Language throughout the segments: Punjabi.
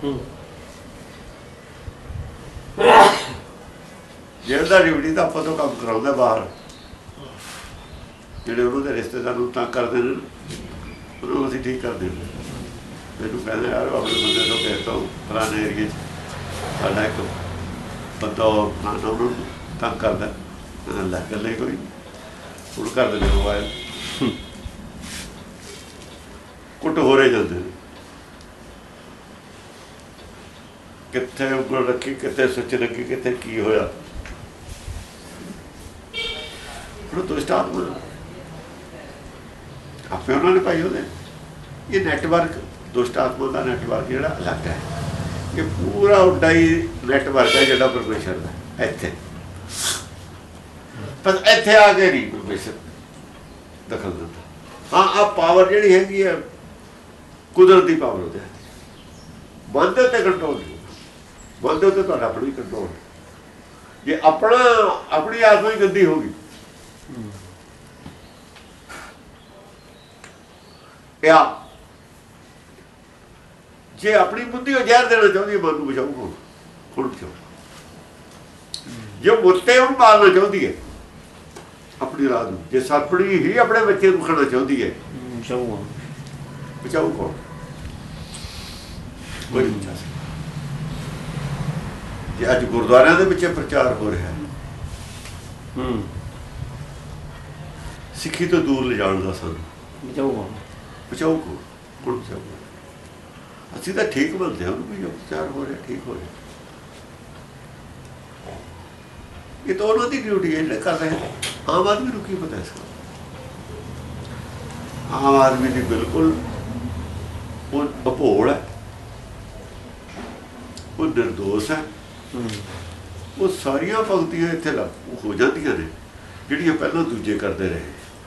ਜੇਲ੍ਹ ਦਾ ਡਿਊਟੀ ਤਾਂ ਆਪਾਂ ਤੋਂ ਕੰਮ ਕਰਾਉਂਦਾ ਬਾਹਰ, ਜਿਹੜੇ ਉਹਨਾਂ ਦੇ ਰਿਸ਼ਤੇਦਾਰ ਨੂੰ ਤੰਗ ਕਰਦੇ ਨੇ ਉਹਨੂੰ ਅਸੀਂ ਠੀਕ ਕਰਦੇ ਹਾਂ। ਮੈਨੂੰ ਕਹਿੰਦੇ ਯਾਰ ਆਪਣੇ ਬੰਦੇ ਤੋਂ ਕਿਸੇ ਤੋਂ ਫਲਾਣੇ ਏਰੀਏ 'ਚ ਸਾਡਾ ਇੱਕ ਬੰਦਾ ਉਹਨਾਂ ਨੂੰ ਤੰਗ ਕਰਦਾ, ਲੈ ਗੱਲ ਨਹੀਂ ਕੋਈ ਹੁਣ ਕਰ ਦਿੰਦੇ ਮੋਬਾਇਲ ਕੁੱਟ ਹੋ ਰਹੇ ਜਾਂਦੇ ਨੇ, ਕਿੱਥੇ ਉਂਗਲ ਰੱਖੀ, ਕਿੱਥੇ ਸੁੱਚ ਲੱਗੀ, ਕਿੱਥੇ ਕੀ ਹੋਇਆ। ਹੁਣ ਦੁਸ਼ਟ ਆਤਮਾ ਆਪੇ ਉਹਨਾਂ ਨੇ ਪਾਈ ਉਹਦੇ। ਇਹ ਨੈਟਵਰਕ ਦੁਸ਼ਟ ਆਤਮਾ ਦਾ ਨੈਟਵਰਕ ਜਿਹੜਾ ਅਲੱਗ ਹੈ, ਇਹ ਪੂਰਾ ਉੱਡਾ ਹੀ ਨੈਟਵਰਕ ਹੈ ਜਿਹੜਾ ਪਰਮੇਸ਼ਰ ਦਾ ਇੱਥੇ। ਪਰ ਇੱਥੇ ਆ ਕੇ ਨਹੀਂ ਪਰਮੇਸ਼ਰ ਦਖਲ ਦਿੰਦਾ। ਹਾਂ ਆਹ ਪਾਵਰ ਜਿਹੜੀ ਹੈਗੀ ਹੈ ਕੁਦਰਤੀ ਪਾਵਰ ਉਹਦੇ ਮਨ ਦੇ ਉੱਤੇ ਕੰਟਰੋਲ ਨਹੀਂ, ਮਨ ਦੇ ਉੱਤੇ ਤੁਹਾਡਾ ਆਪਣਾ ਹੀ ਕੰਟਰੋਲ। ਜੇ ਆਪਣੀ ਆਤਮਾ ਹੀ ਗੰਦੀ ਹੋ ਗਈ ਜੇ ਆਪਣੀ ਬੁੱਧੀ ਉਹ ਜ਼ਹਿਰ ਦੇਣਾ ਚਾਹੁੰਦੀ ਹੈ ਮਨ ਨੂੰ ਬਚਾਊ ਹੁਣ ਬਚਾਊ। ਜੇ ਮੁੱਤੇ ਉਹਨੂੰ ਮਾਰਨਾ ਚਾਹੁੰਦੀ ਹੈ ਆਪਣੀ ਰਾਤ ਨੂੰ, ਜੇ ਸੱਪੜੀ ਹੀ ਆਪਣੇ ਬੱਚੇ ਨੂੰ ਖਾਣਾ ਚਾਹੁੰਦੀ ਹੈ ਬਚਾਊ ਕੌਣ? ਕੋਈ ਨਹੀਂ ਬਚਾ ਸਕਦਾ। ਜੇ ਅੱਜ ਗੁਰਦੁਆਰਿਆਂ ਦੇ ਵਿੱਚ ਪ੍ਰਚਾਰ ਹੋ ਰਿਹਾ ਹੈ ਸਿੱਖੀ ਤੋਂ ਦੂਰ ਲਿਜਾਣ ਦਾ, ਸਾਨੂੰ ਬਚਾਊ ਕੌਣ? ਬਚਾਊ ਅਸੀਂ ਤਾਂ ਠੀਕ ਮੰਨਦੇ ਹਾਂ ਉਹਨੂੰ ਵੀ ਜੋ ਪ੍ਰਚਾਰ ਹੋ ਰਿਹਾ ਠੀਕ ਹੋ ਰਿਹਾ। ਇਹ ਤਾਂ ਉਹਨਾਂ ਦੀ ਡਿਊਟੀ ਹੈ ਜਿਹੜੇ ਕਰ ਰਹੇ ਨੇ। ਆਮ ਆਦਮੀ ਨੂੰ ਕੀ ਪਤਾ ਇਸ ਗੱਲ? ਆਮ ਆਦਮੀ ਦੀ ਬਿਲਕੁਲ ਉਹ ਅਭੋਲ ਹੈ, ਉਹ ਨਿਰਦੋਸ਼ ਹੈ। ਉਹ ਸਾਰੀਆਂ ਭਗਤੀਆਂ ਇੱਥੇ ਲਾਗੂ ਹੋ ਜਾਂਦੀਆਂ ਨੇ ਜਿਹੜੀਆਂ ਪਹਿਲਾਂ ਦੂਜੇ ਕਰਦੇ ਰਹੇ।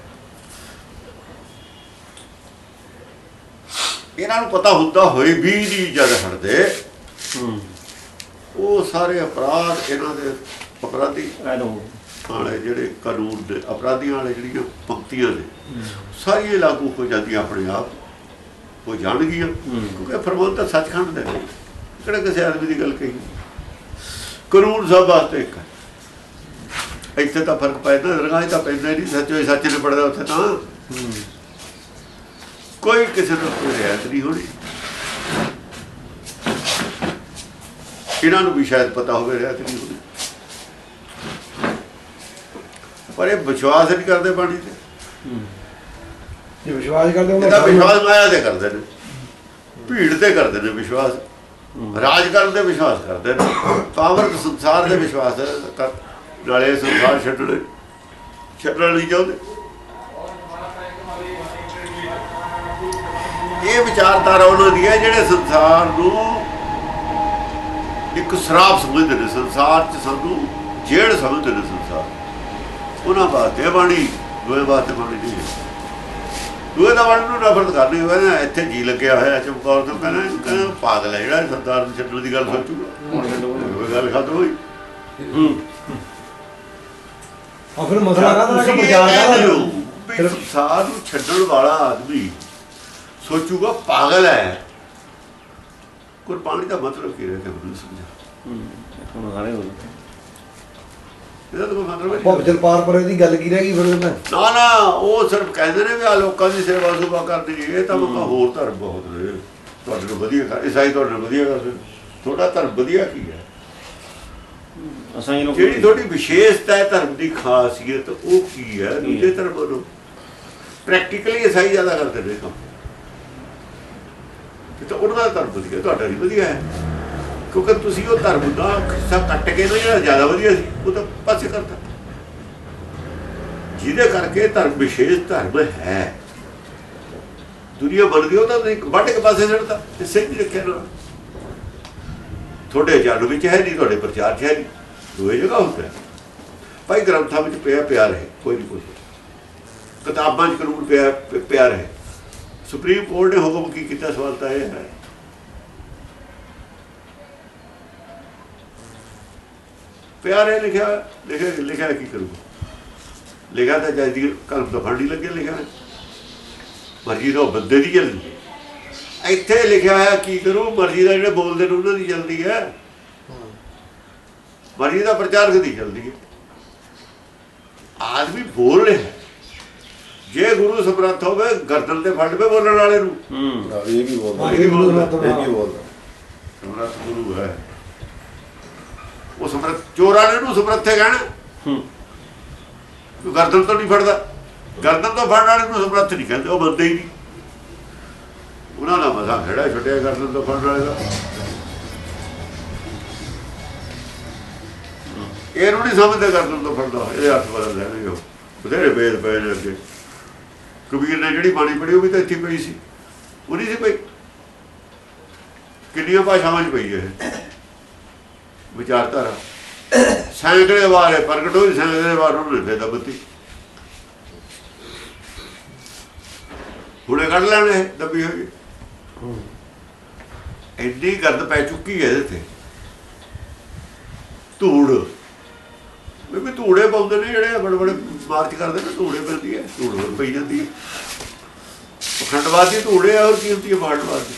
ਇਹਨਾਂ ਨੂੰ ਪਤਾ ਹੁੰਦਾ ਹੋਏ ਵੀ ਨਹੀਂ ਜਦ ਹਟਦੇ, ਉਹ ਸਾਰੇ ਅਪਰਾਧ ਇਹਨਾਂ ਦੇ ਅਪਰਾਧੀ ਵਾਲੇ ਜਿਹੜੇ ਕਾਨੂੰਨ ਦੇ ਅਪਰਾਧੀਆਂ ਵਾਲੇ ਜਿਹੜੀਆਂ ਪੰਕਤੀਆਂ ਨੇ ਸਾਰੀਆਂ ਲਾਗੂ ਹੋ ਜਾਂਦੀਆਂ ਆਪਣੇ ਆਪ ਹੋ ਜਾਣਗੀਆਂ, ਕਿਉਂਕਿ ਫਰਮਾਨ ਤਾਂ ਸੱਚਖੰਡ ਦੇ ਨੇ, ਕਿਹੜਾ ਕਿਸੇ ਆਦਮੀ ਦੀ ਗੱਲ ਕਹੀ। ਕਾਨੂੰਨ ਸਭ ਵਾਸਤੇ ਇੱਕ ਹੈ। ਇੱਥੇ ਤਾਂ ਫਰਕ ਪੈਂਦਾ, ਦਰਗਾਹ ਤਾਂ ਪੈਂਦਾ ਹੀ ਨਹੀਂ, ਸੱਚੋ ਹੀ ਸੱਚ ਨੇ ਪੜਦਾ ਉੱਥੇ ਤਾਂ ਕੋਈ ਕਿਸੇ ਨੂੰ ਕੋਈ ਰਿਆਇਤ ਨਹੀਂ ਹੋਣੀ। ਇਹਨਾਂ ਨੂੰ ਵੀ ਸ਼ਾਇਦ ਪਤਾ ਹੋਵੇ ਰਿਆਇਤ ਨਹੀਂ ਹੋਣੀ, ਪਰ ਇਹ ਵਿਸ਼ਵਾਸ ਨਹੀਂ ਕਰਦੇ ਬਾਣੀ ਤੇ। ਜੇ ਵਿਸ਼ਵਾਸ ਕਰਦੇ ਇਹਦਾ ਵਿਸ਼ਵਾਸ ਮਾਇਆ ਤੇ ਕਰਦੇ ਨੇ, ਭੀੜ ਤੇ ਕਰਦੇ ਨੇ ਵਿਸ਼ਵਾਸ, ਰਾਜ ਕਰਨ ਦੇ ਵਿਸ਼ਵਾਸ ਕਰਦੇ ਨੇ, ਪਾਵਰ ਸੰਸਾਰ ਦੇ ਵਿਸ਼ਵਾਸ ਨਾਲੇ ਸੰਸਾਰ ਛੱਡਣ ਨਹੀਂ ਚਾਹੁੰਦੇ। ਇਹ ਵਿਚਾਰਧਾਰਾ ਉਹਨਾਂ ਦੀ ਹੈ ਜਿਹੜੇ ਸੰਸਾਰ ਨੂੰ ਇੱਕ ਸ਼ਰਾਪ ਸਮਝਦੇ ਨੇ, ਸੰਸਾਰ 'ਚ ਸਾਨੂੰ ਜੇਲ੍ਹ ਸਮਝਦੇ ਨੇ ਸੰਸਾਰ। ਉਹਨਾਂ ਵਾਸਤੇ ਬਾਣੀ, ਦੂਏ ਵਾਸਤੇ ਬਾਣੀ ਨਹੀਂ ਹੈ। ਦੂਏ ਦਾ ਬਾਣੀ ਨੂੰ ਨਫ਼ਰਤ ਕਰਨੀ ਹੋਵੇ, ਇੱਥੇ ਜੀ ਲੱਗਿਆ ਹੋਇਆ ਚਮਕੌਰ ਤੋਂ ਕਹਿੰਦਾ ਪਾਗਲ ਹੈ ਜਿਹੜਾ ਸੰਸਾਰ ਨੂੰ ਛੱਡਣ ਦੀ ਗੱਲ ਸੋਚੂਗਾ, ਗੱਲ ਖਤਮ ਹੋਈ। ਫਿਰ ਮਸਲਾ ਸੰਸਾਰ ਨੂੰ ਛੱਡਣ ਵਾਲਾ ਆਦਮੀ ਸੋਚੂਗਾ ਪਾਗਲ ਹੈ। ਗੁਰਬਾਣੀ ਦਾ ਮਤਲਬ ਕੀ ਹੈ ਕਿ ਮੈਨੂੰ ਸਮਝਾ। ਇਹਦਾ ਤਾਂ ਮਤਲਬ ਭਵਜਲ ਪਾਰ ਪਰੇ ਦੀ ਗੱਲ ਕੀ ਰਹਿ ਗਈ ਫਿਰ? ਨਾ ਉਹ ਸਿਰਫ ਕਹਿੰਦੇ ਨੇ ਵੀ ਆ ਲੋਕਾਂ ਦੀ ਸੇਵਾ ਸੁਭਾ ਕਰਦੀ। ਇਹ ਤਾਂ ਹੋਰ ਧਰਮ ਬਹੁਤ ਨੇ ਤੁਹਾਡੇ ਨੂੰ ਵਧੀਆ ਕਰ, ਈਸਾਈ ਤੁਹਾਡੇ ਨੂੰ ਵਧੀਆ ਕਰਦੇ। ਤੁਹਾਡਾ ਧਰਮ ਵਧੀਆ ਕੀ ਹੈ? ਜਿਹੜੀ ਤੁਹਾਡੀ ਵਿਸ਼ੇਸ਼ਤਾ ਹੈ ਧਰਮ ਦੀ ਖਾਸੀਅਤ ਉਹ ਕੀ ਹੈ? ਦੂਜੇ ਧਰਮਾਂ ਨੂੰ ਪ੍ਰੈਕਟੀਕਲੀ ਈਸਾਈ ਜ਼ਿਆਦਾ ਕਰਦੇ ਨੇ ਕੰਮ, ਤਾਂ ਉਹਨਾਂ ਦਾ ਧਰਮ ਵਧੀਆ, ਤੁਹਾਡਾ ਨਹੀਂ ਵਧੀਆ ਹੈ, ਕਿਉਂਕਿ ਤੁਸੀਂ ਉਹ ਧਰਮ ਦਾ ਹਿੱਸਾ ਕੱਟ ਕੇ ਨਾ ਜਿਹੜਾ ਜ਼ਿਆਦਾ ਵਧੀਆ ਸੀ ਉਹ ਤਾਂ ਪਾਸੇ ਕਰਤਾ। ਜਿਹਦੇ ਕਰਕੇ ਧਰਮ ਵਿਸ਼ੇਸ਼ ਧਰਮ ਹੈ, ਦੁਨੀਆ ਬਣਦੀ ਉਹ ਤਾਂ ਇੱਕ ਵੱਢ ਕੇ ਪਾਸੇ ਛੱਡਦਾ, ਇਸੇ ਹੀ ਰੱਖਿਆ ਨਾ। ਤੁਹਾਡੇ ਜਨ ਵਿੱਚ ਹੈ ਨਹੀਂ, ਤੁਹਾਡੇ ਪ੍ਰਚਾਰ 'ਚ ਹੈ ਨਹੀਂ, ਦੋਏ ਜਗ੍ਹਾ ਹੁੰਦਾ। ਭਾਈ ਗ੍ਰੰਥਾਂ ਵਿੱਚ ਪਿਆ ਰਹੇ, ਕੋਈ ਨਹੀਂ ਪੁੱਛਦਾ, ਕਿਤਾਬਾਂ 'ਚ ਕਾਨੂੰਨ ਪਿਆ ਰਹੇ। ਸੁਪਰੀਮ ਕੋਰਟ ਨੇ ਹੁਕਮ ਕੀ ਕੀਤਾ? ਸਵਾਲ ਤਾਂ ਇਹ ਹੈ। ਪਿਆਰੇ ਲਿਖਿਆ ਕੀ ਕਰੂਗਾ? ਲਿਖਿਆ ਤਾਂ ਜੱਜ ਦੀ ਕਲਮ ਤੋਂ ਫੜ ਨਹੀਂ ਲੱਗੇ, ਲਿਖਿਆ ਮਰਜ਼ੀ ਦਾ ਬੰਦੇ ਦੀ ਚੱਲਦੀ। ਇੱਥੇ ਲਿਖਿਆ ਹੋਇਆ ਕੀ ਕਰੂ, ਮਰਜ਼ੀ ਦਾ ਜਿਹੜੇ ਬੋਲਦੇ ਨੇ ਉਹਨਾਂ ਦੀ ਚੱਲਦੀ ਹੈ, ਮਰਜ਼ੀ ਦਾ ਪ੍ਰਚਾਰ ਕਦੀ ਚੱਲਦੀ ਹੈ। ਆਦਮੀ ਬੋਲ ਰਿਹਾ, ਜੇ ਗੁਰੂ ਸਮਰੱਥ ਹੋਵੇ ਗਰਦਨ ਤੇ ਫੜ ਪਏ ਬੋਲਣ ਵਾਲੇ ਨੂੰ। ਇਹ ਵੀ ਬੋਲਦਾ ਸਮਰੱਥ ਗੁਰੂ ਹੈ ਉਹ। ਸਮਰੱਥ ਚੋਰ ਵਾਲੇ ਨੂੰ ਸਮਰੱਥੇ ਕਹਿਣਾ, ਗਰਦਨ ਤੋਂ ਨਹੀਂ ਫੜਦਾ, ਗਰਦਨ ਤੋਂ ਫੜਨ ਵਾਲੇ ਨੂੰ ਸਮਰੱਥ ਨਹੀਂ ਕਹਿੰਦੇ, ਉਹ ਮੰਨਦੇ ਹੀ ਨਹੀਂ। ਉਹਨਾਂ ਦਾ ਮਸਾ ਖੜਾ ਛੁੱਟਿਆ ਗਰਦਨ ਤੋਂ ਫੜਨ ਵਾਲੇ ਦਾ। ਇਹਨੂੰ ਨਹੀਂ ਸਮਝਦੇ ਗਰਦਨ ਤੋਂ ਫੜਦਾ, ਇਹ ਹੱਥ ਬਦਲ ਲੈਣਗੇ। ਉਹ ਬਥੇਰੇ ਵੇਦ ਪਏ ਨੇ ਅੱਗੇ। ਕਬੀਰ ਨੇ ਜਿਹੜੀ ਬਾਣੀ ਪੜ੍ਹੀ ਉਹ ਵੀ ਤਾਂ ਇੱਥੇ ਪਈ ਸੀ, ਉਹ ਨਹੀਂ ਸੀ ਪਈ। ਕਿੰਨੀਆਂ ਭਾਸ਼ਾਵਾਂ 'ਚ ਪਈ ਇਹ ਵਿਚਾਰਧਾਰਾ। ਸੈਂਕੜੇ ਵਾਰ ਪ੍ਰਗਟ ਹੋਈ, ਸੈਂਕੜੇ ਵਾਰ ਉਹਨੇ ਫੇਰ ਦੱਬਤੀ। ਹੁਣੇ ਕੱਢ ਲੈਣੇ ਦੱਬੀ ਹੋਈ, ਇੰਨੀ ਗਰਦ ਪੈ ਚੁੱਕੀ ਹੈ ਇਹਦੇ ਤੇ। ਧੂੜ ਵੀ ਧੂੜੇ ਪਾਉਂਦੇ ਨੇ ਜਿਹੜੇ ਬੜੇ ਬੜੇ ਮਾਰਚ ਕਰਦੇ ਨੇ, ਧੂੜੇ ਪੈਂਦੀ ਹੈ, ਧੂੜ ਹੋਰ ਪਈ ਜਾਂਦੀ ਹੈ। ਪਖੰਡਵਾਦ ਦੀ ਧੂੜੇ ਆ, ਹੋਰ ਕੀ ਹੁੰਦੀ ਹੈ ਪਖੰਡਵਾਦ ਦੀ।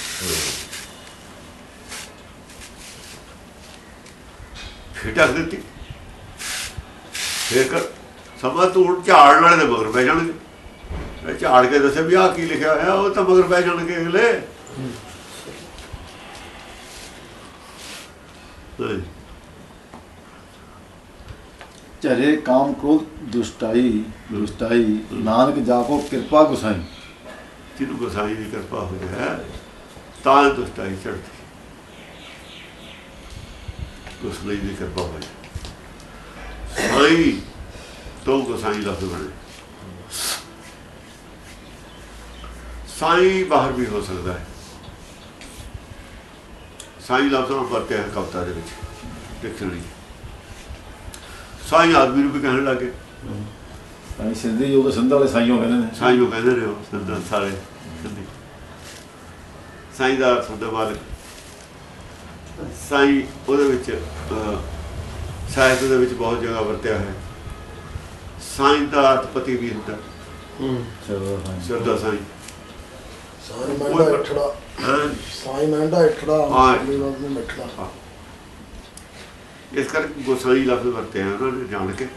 ਫਿਰ ਢੱਕ ਦਿੱਤੀ, ਫਿਰ ਸਮਾਂ ਧੂੜ ਝਾੜਨ ਵਾਲੇ ਦੇ ਮਗਰ ਪੈ ਜਾਣਗੇ। ਝਾੜ ਕੇ ਦੱਸੇ ਵੀ ਆਹ ਕੀ ਲਿਖਿਆ ਹੋਇਆ, ਉਹ ਤਾਂ ਮਗਰ ਪੈ ਜਾਣਗੇ ਅਗਲੇ। ਚਰੇ ਕਾਮ ਕ੍ਰੋਧ ਦੁਸ਼ਟਾਈ ਨਾਨਕ ਜਾਕੋ ਕਿਰਪਾ ਗੁਸਾਈ। ਜਿਹਨੂੰ ਗੁਸਾਈ ਦੀ ਕਿਰਪਾ ਹੋ ਜਾਏ ਤਾਂ ਦੁਸ਼ਟਾਈ ਚੜ੍ਹਦੀ, ਗੁਸਾਈ ਦੀ ਕਿਰਪਾ ਹੋ ਜਾਏ। ਸਾਈ ਤੋਂ ਗੁਸਾਈ ਲਫ਼ਜ਼ ਬਣੇ। ਸਾਈ ਬਾਹਰ ਵੀ ਹੋ ਸਕਦਾ ਹੈ। ਸਾਈ ਲਫ਼ਜ਼ ਨੂੰ ਵਰਤਿਆ ਹੈ ਕਵਿਤਾ ਦੇ ਵਿੱਚ, ਡਿਕਸ਼ਨਰੀ। ਸਾਈ ਆਦਮੀ ਨੂੰ ਵੀ ਕਹਿਣ ਲੱਗੇ। ਸਿੰਧੀ ਜੋ ਸਿੰਧ ਵਾਲੇ ਸਾਈਓ ਕਹਿੰਦੇ ਨੇ, ਸਾਈਓ ਕਹਿੰਦੇ ਨੇ ਉਹ ਸਿੰਧ ਸਾਰੇ ਸਿੰਧੀ। ਸਾਈ ਦਾ ਅਰਥ ਹੁੰਦਾ ਮਾਲਕ। ਸਾਈ ਉਹਦੇ ਵਿੱਚ ਸਾਹਿਤ ਦੇ ਵਿੱਚ ਬਹੁਤ ਜਗ੍ਹਾ ਵਰਤਿਆ ਹੈ। ਸਾਈ ਦਾ ਅਰਥ ਪਤੀ ਵੀ ਹੁੰਦਾ। ਸ਼ਰਦਾ ਸਾਈ ਸਾਈ ਮਹਿੰਦਾ ਇਠੜਾ, ਸਾਈ ਮਹਿੰਦਾ ਇਠੜਾ ਮਿੱਠੜਾ। ਇਸ ਕਰਕੇ ਗੋਸਾਈ ਲਫ਼ਜ਼ ਵਰਤਿਆ ਉਹਨਾਂ ਨੇ ਜਾਣ ਕੇ।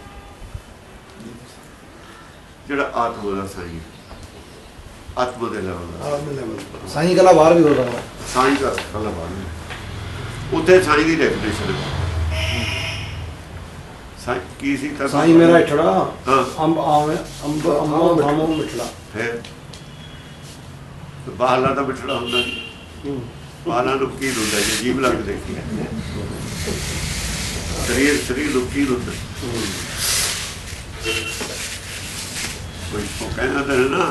ਜਿਹੜਾ ਆਤਮਾ ਦਾ ਸਾਈ, ਆਤਮਾ ਦੇ ਲੈਵਲ ਦਾ ਸਾਈਂ ਕਲਾ ਬਾਹਰ ਵੀ ਹੋ ਸਕਦਾ। ਸਾਈ ਦਾ ਕਲਾ ਬਾਹਰ, ਉੱਥੇ ਸਾਈ ਦੀ ਡੈਫੀਨੇਸ਼ਨ ਸਾਈ ਕੀ ਸੀ ਤਾਂ ਸਾਈਂ ਮੇਰਾ ਇਠੜਾ, ਹਾਂ, ਅੰਬ ਆਵੇਂ ਅੰਬ ਅੰਮਾ ਮਿੱਠੜਾ। ਫਿਰ ਬਾਹਲਾ ਦਾ ਮਿੱਠੜਾ ਹੁੰਦਾ ਨਹੀਂ। ਬਾਹਲਾ ਨੂੰ ਕੀ ਹੁੰਦਾ ਜੇ ਜੀਭ ਲੱਗ ਦੇਖੀ ਸਰੀਰ ਨੂੰ ਕੀ ਹੁੰਦਾ। ਕੋਈ ਉਹ ਕਹਿੰਦਾ ਤਾਂ ਨਾ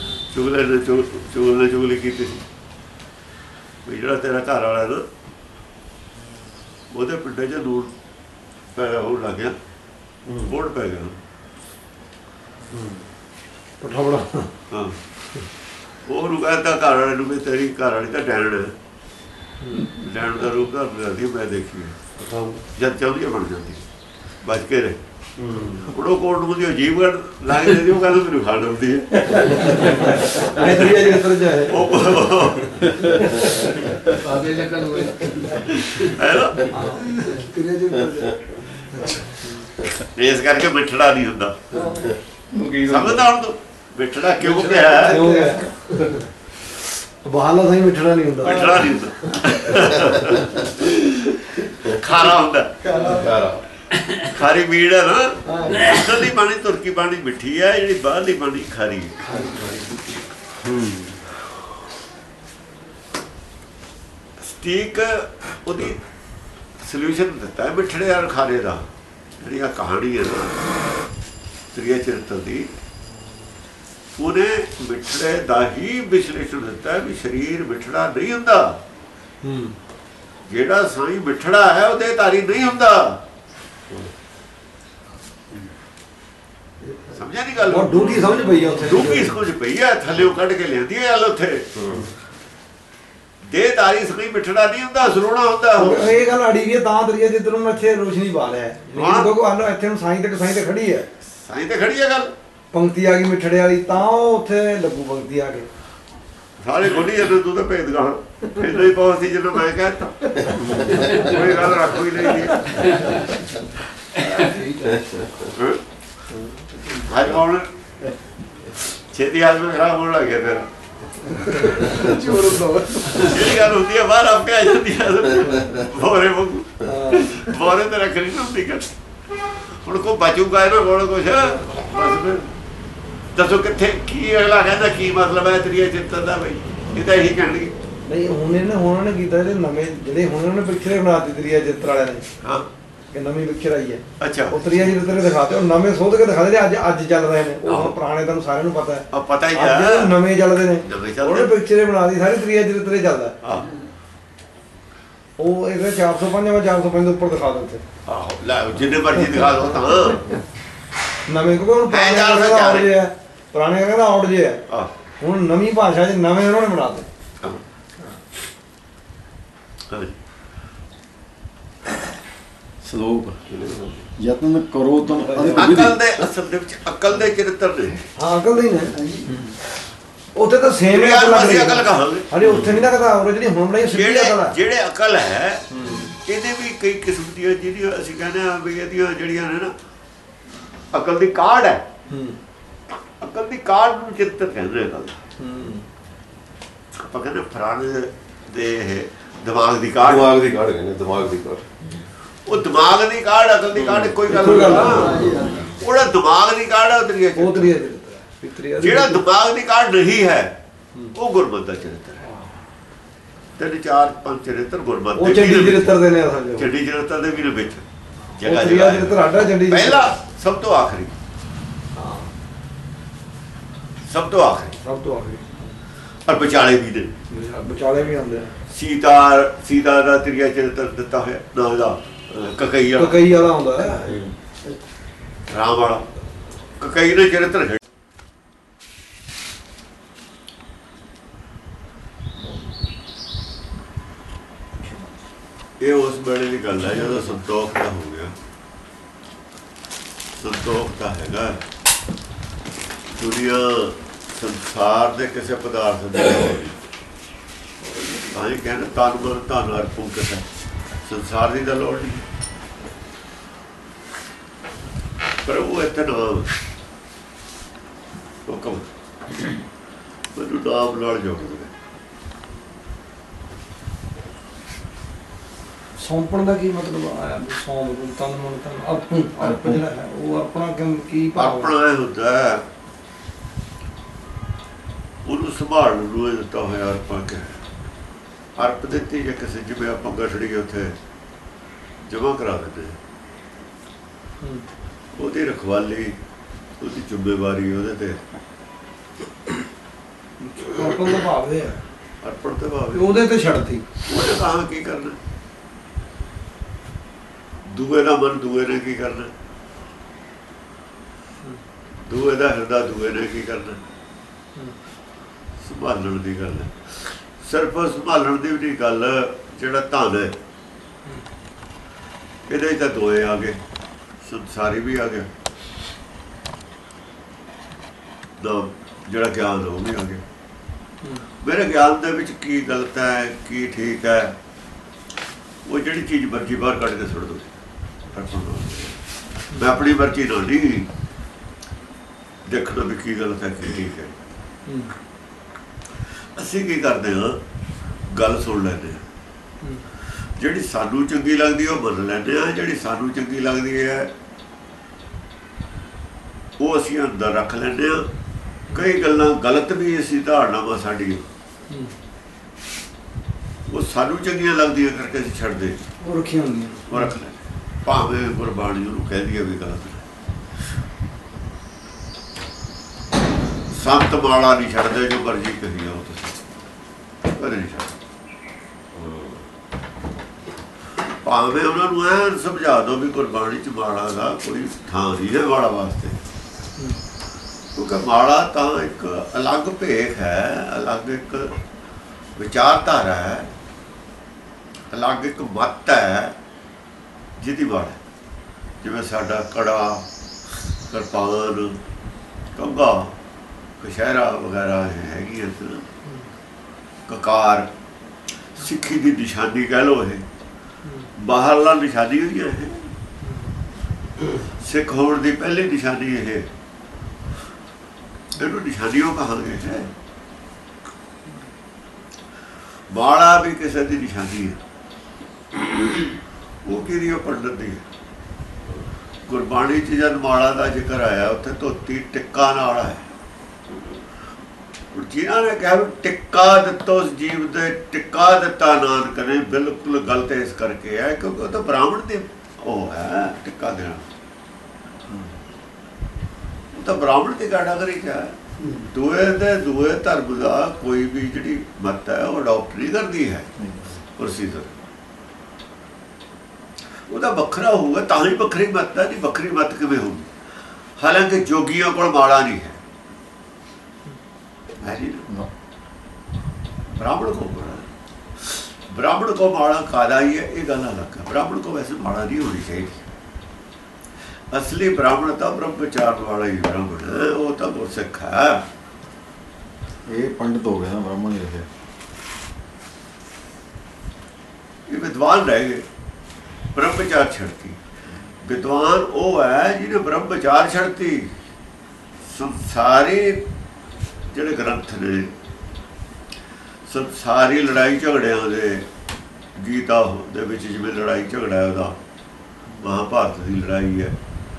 ਚੁਗਲੀ ਕੀਤੀ ਸੀ ਵੀ ਜਿਹੜਾ ਤੇਰਾ ਘਰ ਵਾਲਾ ਨਾ ਉਹਦੇ ਪਿੰਡੇ 'ਚ ਨੂਰ ਪੈਦਾ ਹੋਣ ਲੱਗ ਗਿਆ, ਬੋੜ ਪੈ ਗਿਆ। ਪਠਾਵੜਾ ਹਾਂ, ਉਹਨੂੰ ਕਹਿੰਦਾ ਘਰ ਵਾਲੇ ਨੂੰ ਵੀ ਤੇਰੀ ਘਰ ਵਾਲੀ ਤਾਂ ਡੈਣ ਹੈ, ਡੈਣ ਦਾ ਰੂਪ ਧਾਰਨ ਕਰਦੀ। ਮੈਂ ਦੇਖੀ ਜਦ ਚਾਹੁੰਦੀ ਬਣ ਜਾਂਦੀ, ਬਚ ਕੇ ਰਹੇ। ਉਹ ਕੋਟ ਨੂੰ ਦੀ ਅਜੀਬ ਗੱਲ ਲੱਗ ਜਾਂਦੀ, ਉਹ ਕਹਿੰਦਾ ਮੈਨੂੰ ਖਾਣ ਆਉਂਦੀ ਹੈ। ਇਸ ਕਰਕੇ ਮਿੱਠੜਾ ਨਹੀਂ ਹੁੰਦਾ। ਸਮਝਦਾ ਹੁਣ ਤੂੰ ਮਿੱਠੜਾ ਕਿਉਂ ਕਿਹਾ? ਬਾਹਲਾ ਸਾਈਂ ਮਿੱਠੜਾ ਨਹੀਂ ਹੁੰਦਾ। ਮਿੱਠੜਾ ਨਹੀਂ ਹੁੰਦਾ, ਖਾਰਾ ਹੁੰਦਾ। ਖਾਰੀ ਮੀੜ ਹੈ ਨਾ। ਅੰਦਰ ਦੀ ਪਾਣੀ ਤੁਰਕੀ ਪਾਣੀ ਮਿੱਠੀ ਹੈ, ਜਿਹੜੀ ਬਾਹਰਲੀ ਪਾਣੀ ਖਾਰੀ ਹੈ। ਸਟੀਕ ਉਹਦੀ ਸੋਲਿਊਸ਼ਨ ਦਿੱਤਾ ਹੈ ਮਿੱਠੜੇ ਔਰ ਖਾਰੇ ਦਾ। ਜਿਹੜੀ ਆ ਕਹਾਣੀ ਹੈ ਨਾ ਤ੍ਰਿਆ ਚਰਿਤਰ ਦੀ, ਉਹਨੇ ਮਿੱਠੜੇ ਦਾ ਹੀ ਵਿਸ਼ਲੇਸ਼ਣ ਦਿੱਤਾ ਵੀ ਸਰੀਰ ਮਿੱਠੜਾ ਨਹੀਂ ਹੁੰਦਾ। ਜਿਹੜਾ ਸਾਈਂ ਮਿੱਠੜਾ ਹੈ ਉਹਦੇ ਧਾਰੀ ਨਹੀਂ ਹੁੰਦਾ। ਸਮਝਿਆ ਨਹੀਂ ਗੱਲ? ਡੂੰਘੀ ਸਮਝ ਪਈ ਆ ਉੱਥੇ, ਡੂੰਘੀ ਸਮਝ ਪਈ ਆ, ਥੱਲਿਓਂ ਕੱਢ ਕੇ ਲਿਆਂਦੀ ਹੈ ਗੱਲ ਉੱਥੇ। ਦੇ ਤਾਰੀ ਸਕੀ ਮਿੱਠੜਾ ਨਹੀਂ ਹੁੰਦਾ, ਸਰੋਣਾ ਹੁੰਦਾ। ਇਹ ਗੱਲ ਅੜੀ ਗਈ ਤਾਂ ਤਰੀਏ ਜਿੱਧਰ ਨੂੰ ਇੱਥੇ ਰੋਸ਼ਨੀ ਪਾ ਲਿਆ। ਦੇਖੋ ਹਲੋ ਇੱਥੇ ਨੂੰ ਸਾਈਂ ਤੇ ਖੜੀ ਹੈ, ਸਾਈਂ ਤੇ ਖੜੀ ਹੈ ਗੱਲ। ਪੰਕਤੀ ਆ ਗਈ ਮਿੱਠੜੇ ਵਾਲੀ, ਤਾਂ ਉਹ ਉੱਥੇ ਲੱਗੂ ਪੰਕਤੀ ਆ ਕੇ। ਸਾਰੇ ਖੋਲੀ ਜਦੋਂ ਤੂੰ ਤਾਂ ਭੇਦ ਗਾ ਇੰਨਾ ਹੀ ਬਹੁਤ ਸੀ ਜਦੋਂ ਮੈਂ ਕਹਿਤਾ ਕੋਈ ਗੱਲ ਰੱਖ ਹੀ ਨਹੀਂ ਅੱਜ ਹੁਣ ਛੇਤੀ ਆਦਮੀ ਖਰਾਬ ਹੋਣ ਲੱਗ ਗਿਆ ਤੇਰਾ ਜਿਹੜੀ ਗੱਲ ਹੁੰਦੀ ਹੈ ਬਾਹਰ ਆਪੇ ਆ ਜਾਂਦੀ ਹੈ ਬੋਰੇ ਵਾਂਗੂ ਬੋਰੇ ਤੇ ਰੱਖਣੀ ਨਾ ਹੁੰਦੀ ਕਰ ਹੁਣ ਕੋ ਬਚੂਗਾ ਇਹਨਾਂ ਕੋਲ ਕੁਛ ਬਸ ਫਿਰ ਦੱਸੋ ਕਿੱਥੇ ਕੀ ਅਗਲਾ ਕਹਿੰਦਾ ਕੀ ਮਤਲਬ ਹੈ ਤੇਰੀ ਚਿੰਤਨ ਦਾ ਬਈ ਇਹ ਤਾਂ ਇਹੀ ਕਹਿਣਗੇ ਨਹੀਂ ਹੁਣ ਨੇ ਕੀਤਾ ਜਿਹੜੇ ਨਵੇਂ ਜਿਹੜੇ ਹੁਣ ਉਹਨਾਂ ਨੇ ਪਿਕਚਰ ਬਣਾ ਦਿੱਤੀ ਤਰੀਆ ਚਿੱਤਰ ਵਾਲਿਆਂ ਨੇ ਹਾਂ ਕਿ ਨਵੀਂ ਪਿਕਚਰ ਆਈ ਹੈ ਅੱਛਾ ਉਹ ਤਰੀਆ ਚਿੱਤਰ ਦਿਖਾਤੇ ਉਹ ਨਵੇਂ ਸੋਧ ਕੇ ਦਿਖਾਦੇ ਨੇ ਅੱਜ ਚੱਲ ਰਹੇ ਨੇ ਉਹ ਹੁਣ ਪੁਰਾਣੇ ਤੁਹਾਨੂੰ ਸਾਰਿਆਂ ਨੂੰ ਪਤਾ ਹੈ ਪਤਾ ਹੀ ਆ ਨਵੇਂ ਚੱਲਦੇ ਨੇ ਨਵੇਂ ਚੱਲਦੇ ਉਹਨੇ ਪਿਕਚਰ ਬਣਾ ਦੀ ਸਾਰੀ ਤਰੀਆ ਚਿੱਤਰ ਚੱਲਦਾ ਹਾਂ ਉਹ ਇਹਦੇ 405 ਜਾਂ 405 ਦੇ ਉੱਪਰ ਦਿਖਾ ਦਿੰਦੇ ਆਹੋ ਲੈ ਜਿੰਨੇ ਮਰਜ਼ੀ ਦਿਖਾ ਦੋ ਤਾਂ ਨਵੇਂ ਕਿਉਂਕਿ ਹੁਣ ਪੁਰਾਣੇ ਕਹਿੰਦਾ ਆਉਟ ਜੇ ਹੈ ਪੁਰਾਣੇ ਕਹਿੰਦਾ ਆਉਟ ਜੇ ਹੈ ਹੁਣ ਨਵੀਂ ਭਾਸ਼ਾ 'ਚ ਨਵੇਂ ਉਹਨਾਂ ਨੇ ਬਣਾ ਦਿੱਤੇ ਸ਼ਲੋਕ ਯਤਨ ਕਰੋ ਤਨ ਅਕਲ ਦੇ ਅਸਲ ਦੇ ਵਿੱਚ ਅਕਲ ਦੇ ਚਰਿੱਤਰ ਨੇ ਹਾਂ ਅਕਲ ਦੇ ਨੇ ਉੱਥੇ ਤਾਂ ਸੇਮ ਯਾਰ ਅਸੀਂ ਅਕਲ ਕਹਾਂਗੇ ਹਲੇ ਉੱਥੇ ਨਹੀਂ ਲੱਗਦਾ ਉਹ ਜਿਹੜੀ ਹੁਣ ਨਹੀਂ ਸਿੱਧੀ ਅਕਲ ਹੈ ਜਿਹੜੇ ਅਕਲ ਹੈ ਇਹਦੇ ਵੀ ਕਈ ਕਿਸਮ ਦੀਆਂ ਜਿਹੜੀਆਂ ਅਸੀਂ ਕਹਿੰਦੇ ਆ ਵੀ ਇਹਦੀਆਂ ਜਿਹੜੀਆਂ ਨੇ ਨਾ ਅਕਲ ਦੀ ਕਾਢ ਹੈ ਅਕਲ ਦੀ ਕਾਢ ਨੂੰ ਚਿੱਤਰ ਕਹਿੰਦੇ ਅਕਲ ਆਪਾਂ ਕਹਿੰਦੇ ਫਰਾਣੇ ਦੇ ਦਿਮਾਗ ਦੀ ਕਾਢ ਕਹਿੰਦੇ ਦਿਮਾਗ ਦੀ ਕਾਢ ਉਹ ਦਿਮਾਗ ਦੀ ਕਾਢ ਅਕਲ ਦੀ ਕਾਢ ਕੋਈ ਗੱਲ ਨਹੀਂ ਉਹਦਾ ਦਿਮਾਗ ਦੀ ਕਾਢ ਉਹ ਤਰੀਆ ਜਿਹੜਾ ਦਿਮਾਗ ਦੀ ਕਾਢ ਨਹੀਂ ਹੈ ਉਹ ਗੁਰਮਤਿ ਦਾ ਚਰਿੱਤਰ ਹੈ 3-4-5 ਚਰਿੱਤਰ ਗੁਰਮਤਿ ਉਹ ਚੰਡੀ ਚਰਿੱਤਰ ਦੇ ਨੇ ਅਸਲ ਚੰਡੀ ਚਰਿੱਤਰ ਦੇ ਵੀ ਵਿੱਚ ਜਗ੍ਹਾ ਜਗ੍ਹਾ ਚਰਿੱਤਰ ਆਡਾ ਚੰਡੀ ਪਹਿਲਾ ਸਭ ਤੋਂ ਆਖਰੀ ਸਭ ਤੋਂ ਆਖਰੀ ਔਰ ਵਿਚਾਲੇ ਵੀ ਨੇ ਵਿਚਾਲੇ ਵੀ ਆਉਂਦੇ ਸੀਤਾ ਦਾ ਤ੍ਰਿਆ ਚਰਿੱਤਰ ਦਿੱਤਾ ਹੋਇਆ ਨਾ ਉਹਦਾ ਕਕਈ ਵਾਲਾ ਆਉਂਦਾ ਹੈ ਰਾਮ ਵਾਲਾ ਕਕਈ ਨੇ ਚਰਿੱਤਰ ਇਹ ਉਸ ਵੇਲੇ ਦੀ ਗੱਲ ਹੈ ਜਦੋਂ ਸੰਤੋਖ ਦਾ ਹੋ ਗਿਆ ਸੰਤੋਖ ਦਾ ਹੈਗਾ ਦੁਨੀਆ ਸੰਸਾਰ ਦੇ ਕਿਸੇ ਪਦਾਰਥ ਦੇ ਆਏ ਕਹਿੰਦੇ ਤਨ ਮਨ ਧਨ ਅਰਪਣ ਕਰਦਾ ਸੰਸਾਰ ਦੀ ਤਾਂ ਲੋੜ ਨਹੀਂ ਪਰ ਉਹ ਇੱਥੇ ਨਾਮ ਹੁਕਮ ਮੈਨੂੰ ਨਾਮ ਨਾਲ ਜੋੜ ਦੇ ਸੌਂਪਣ ਦਾ ਕੀ ਮਤਲਬ ਆਇਆ ਸੌਂਪ ਤਨ ਮਨ ਧਨ ਅਰਪ ਜਿਹੜਾ ਹੈ ਉਹ ਆਪਣਾ ਕੀ ਭਾਵ ਆਪਣਾ ਇਹ ਹੁੰਦਾ ਉਹਨੂੰ ਸੰਭਾਲਣ ਨੂੰ ਇਹ ਦਿੱਤਾ ਹੋਇਆ ਅਰਪਾ ਕੇ ਅਰਪ ਦਿੱਤੀ ਜੇ ਕਿਸੇ ਜਿਵੇਂ ਆਪਾਂ ਗੱਠੜੀ ਉੱਥੇ ਜਮ੍ਹਾਂ ਕਰਾ ਦਿੰਦੇ ਉਹਦੀ ਰਖਵਾਲੀ ਉਹਦੀ ਜ਼ਿੰਮੇਵਾਰੀ ਉਹਦੇ ਤੇ ਅਰਪਣ ਦਾ ਭਾਵ ਹੈ ਅਰਪਣ ਤੇ ਭਾਵ ਉਹਦੇ ਤੇ ਛੱਡਤੀ ਉਹਨੇ ਕਹਾਂ ਕੀ ਕਰਨਾ ਦੂਏ ਦਾ ਮਨ ਦੂਏ ਨੇ ਕੀ ਕਰਨਾ ਦੂਏ ਦਾ ਹਿਰਦਾ ਦੂਏ ਨੇ ਕੀ ਕਰਨਾ ਸੰਭਾਲਣ ਦੀ ਗੱਲ ਹੈ ਸਿਰਫ ਸੰਭਾਲਣ ਦੀ ਵੀ ਨਹੀਂ ਗੱਲ ਜਿਹੜਾ ਧਨ ਹੈ ਇਹਦੇ ਤਾਂ ਦੋਏ ਆ ਗਏ ਸੰਸਾਰੀ ਵੀ ਆ ਗਿਆ ਜਿਹੜਾ ਗਿਆਨ ਉਹ ਵੀ ਆ ਗਿਆ ਮੇਰੇ ਗਿਆਨ ਦੇ ਵਿੱਚ ਕੀ ਗਲਤ ਹੈ ਕੀ ਠੀਕ ਹੈ ਉਹ ਜਿਹੜੀ ਚੀਜ਼ ਮਰਜ਼ੀ ਬਾਹਰ ਕੱਢ ਕੇ ਸੁੱਟ ਦੋ ਮੈਂ ਆਪਣੀ ਮਰਜ਼ੀ ਨਾਲ ਨਹੀਂ ਦੇਖਣਾ ਵੀ ਕੀ ਗਲਤ ਹੈ ਕੀ ਠੀਕ ਹੈ ਅਸੀਂ ਕੀ ਕਰਦੇ ਹਾਂ ਗੱਲ ਸੁਣ ਲੈਂਦੇ ਹਾਂ ਜਿਹੜੀ ਸਾਨੂੰ ਚੰਗੀ ਲੱਗਦੀ ਉਹ ਮੰਨ ਲੈਂਦੇ ਹਾਂ ਜਿਹੜੀ ਸਾਨੂੰ ਚੰਗੀ ਲੱਗਦੀ ਹੈ ਉਹ ਅਸੀਂ ਅੰਦਰ ਰੱਖ ਲੈਂਦੇ ਹਾਂ ਕਈ ਗੱਲਾਂ ਗਲਤ ਵੀ ਅਸੀਂ ਧਾਰਨਾਵਾਂ ਸਾਡੀ ਉਹ ਸਾਨੂੰ ਚੰਗੀਆਂ ਲੱਗਦੀਆਂ ਕਰਕੇ ਅਸੀਂ ਛੱਡਦੇ ਉਹ ਰੱਖੀਆਂ ਹੁੰਦੀਆਂ ਉਹ ਰੱਖ ਲੈ ਭਾਵੇਂ ਗੁਰਬਾਣੀ ਉਹਨੂੰ ਕਹਿ ਦਈਏ ਵੀ ਗਲਤ ਸੰਤ ਮਾਲਾ ਨਹੀਂ ਛੱਡਦੇ ਜੋ ਮਰਜ਼ੀ ਕਹੀ ਜਾਓ ਤੁਸੀਂ ਕਦੇ ਨਹੀਂ ਛੱਡਦੇ ਭਾਵੇਂ ਉਹਨਾਂ ਨੂੰ ਐਨ ਸਮਝਾ ਦਿਓ ਵੀ ਗੁਰਬਾਣੀ ਚ ਮਾਲਾ ਦਾ ਕੋਈ ਥਾਂ ਨਹੀਂ ਹੈ ਮਾਲਾ ਵਾਸਤੇ ਕਿਉਂਕਿ ਮਾਲਾ ਤਾਂ ਇੱਕ ਅਲੱਗ ਭੇਖ ਹੈ ਅਲੱਗ ਇੱਕ ਵਿਚਾਰਧਾਰਾ ਹੈ ਅਲੱਗ ਇੱਕ ਮੱਤ ਹੈ ਜਿਹਦੀ ਵਾੜ ਜਿਵੇਂ ਸਾਡਾ ਕੜਾ ਕਿਰਪਾਨ ਕੰਘਾ ਕਸ਼ਹਿਰਾ ਵਗੈਰਾ ਹੈਗੀਆਂ ਕਕਾਰ ਸਿੱਖੀ ਦੀ ਨਿਸ਼ਾਨੀ ਕਹਿ ਲਓ, ਇਹ ਬਾਹਰਲਾ ਨਿਸ਼ਾਨੀ ਹੋਈ ਹੈ। ਇਹ ਸਿੱਖ ਹੋਣ ਦੀ ਪਹਿਲੀ ਨਿਸ਼ਾਨੀ ਇਹ, ਇਹਨੂੰ ਨਿਸ਼ਾਨੀਓ ਕਹਾਂਗੇ। ਮਾਲਾ ਵੀ ਕਿਸੇ ਦੀ ਨਿਸ਼ਾਨੀ ਹੈ, ਉਹ ਕਿਹਦੀ? ਉਹ ਪੰਡਤ ਦੀ ਹੈ। ਗੁਰਬਾਣੀ 'ਚ ਜਦ ਮਾਲਾ ਦਾ ਜ਼ਿਕਰ ਆਇਆ ਉੱਥੇ ਧੋਤੀ ਟਿੱਕਾ ਨਾਲ ਹੈ। ਜਿਨ੍ਹਾਂ ਨੇ ਕਿਹਾ ਵੀ ਟਿੱਕਾ ਦਿੱਤਾ ਉਸ ਜੀਵ ਦੇ, ਟਿੱਕਾ ਦਿੱਤਾ ਨਾਨਕ ਨੇ, ਬਿਲਕੁਲ ਗਲਤ ਇਸ ਕਰਕੇ ਹੈ ਕਿਉਂਕਿ ਉਹ ਤਾਂ ਬ੍ਰਾਹਮਣ ਦੇ ਉਹ ਹੈ ਟਿੱਕਾ ਦੇਣਾ, ਉਹ ਤਾਂ ਬ੍ਰਾਹਮਣ ਦੀ ਕੈਟਾਗਰੀ 'ਚ ਹੈ। ਦੂਏ ਧਰਮ ਦਾ ਕੋਈ ਵੀ ਜਿਹੜੀ ਮੱਤ ਹੈ ਉਹ ਅਡਾਪਟ ਨਹੀਂ ਕਰਦੀ ਹੈ ਪ੍ਰੋਸੀਜਰ, ਉਹਦਾ ਵੱਖਰਾ ਹੋਊਗਾ ਤਾਂ ਹੀ ਵੱਖਰੀ ਮੱਤ ਹੈ। ਨਹੀਂ ਵੱਖਰੀ ਮੱਤ ਕਿਵੇਂ ਹੋਊਗੀ? ਹਾਲਾਂਕਿ ਜੋਗੀਆਂ ਕੋਲ ਮਾਲਾ ਨਹੀਂ ਹੈ, ब्राह्मण को माड़ा काला ही है, ये गल अलग है। ब्राह्मण को वैसे माड़ा नहीं होनी चाहिए। असली ब्राह्मण तो ब्रह्मचार वाला ही ब्राह्मण है, वो तो गुरसिख है। ये पंडित हो गया ना ब्राह्मण ही रहे, ये विद्वान रह गए, ब्रह्मचार छड़ती। विद्वान वो है जिन्हें ब्रह्मचार छड़ती। संसारी ਜਿਹੜੇ ਗ੍ਰੰਥ ਨੇ, ਸਾਰੀ ਲੜਾਈ ਝਗੜਿਆਂ ਦੇ, ਗੀਤਾ ਦੇ ਵਿੱਚ ਜਿਵੇਂ ਲੜਾਈ ਝਗੜਾ ਹੈ ਉਹਦਾ, ਮਹਾਭਾਰਤ ਦੀ ਲੜਾਈ ਹੈ,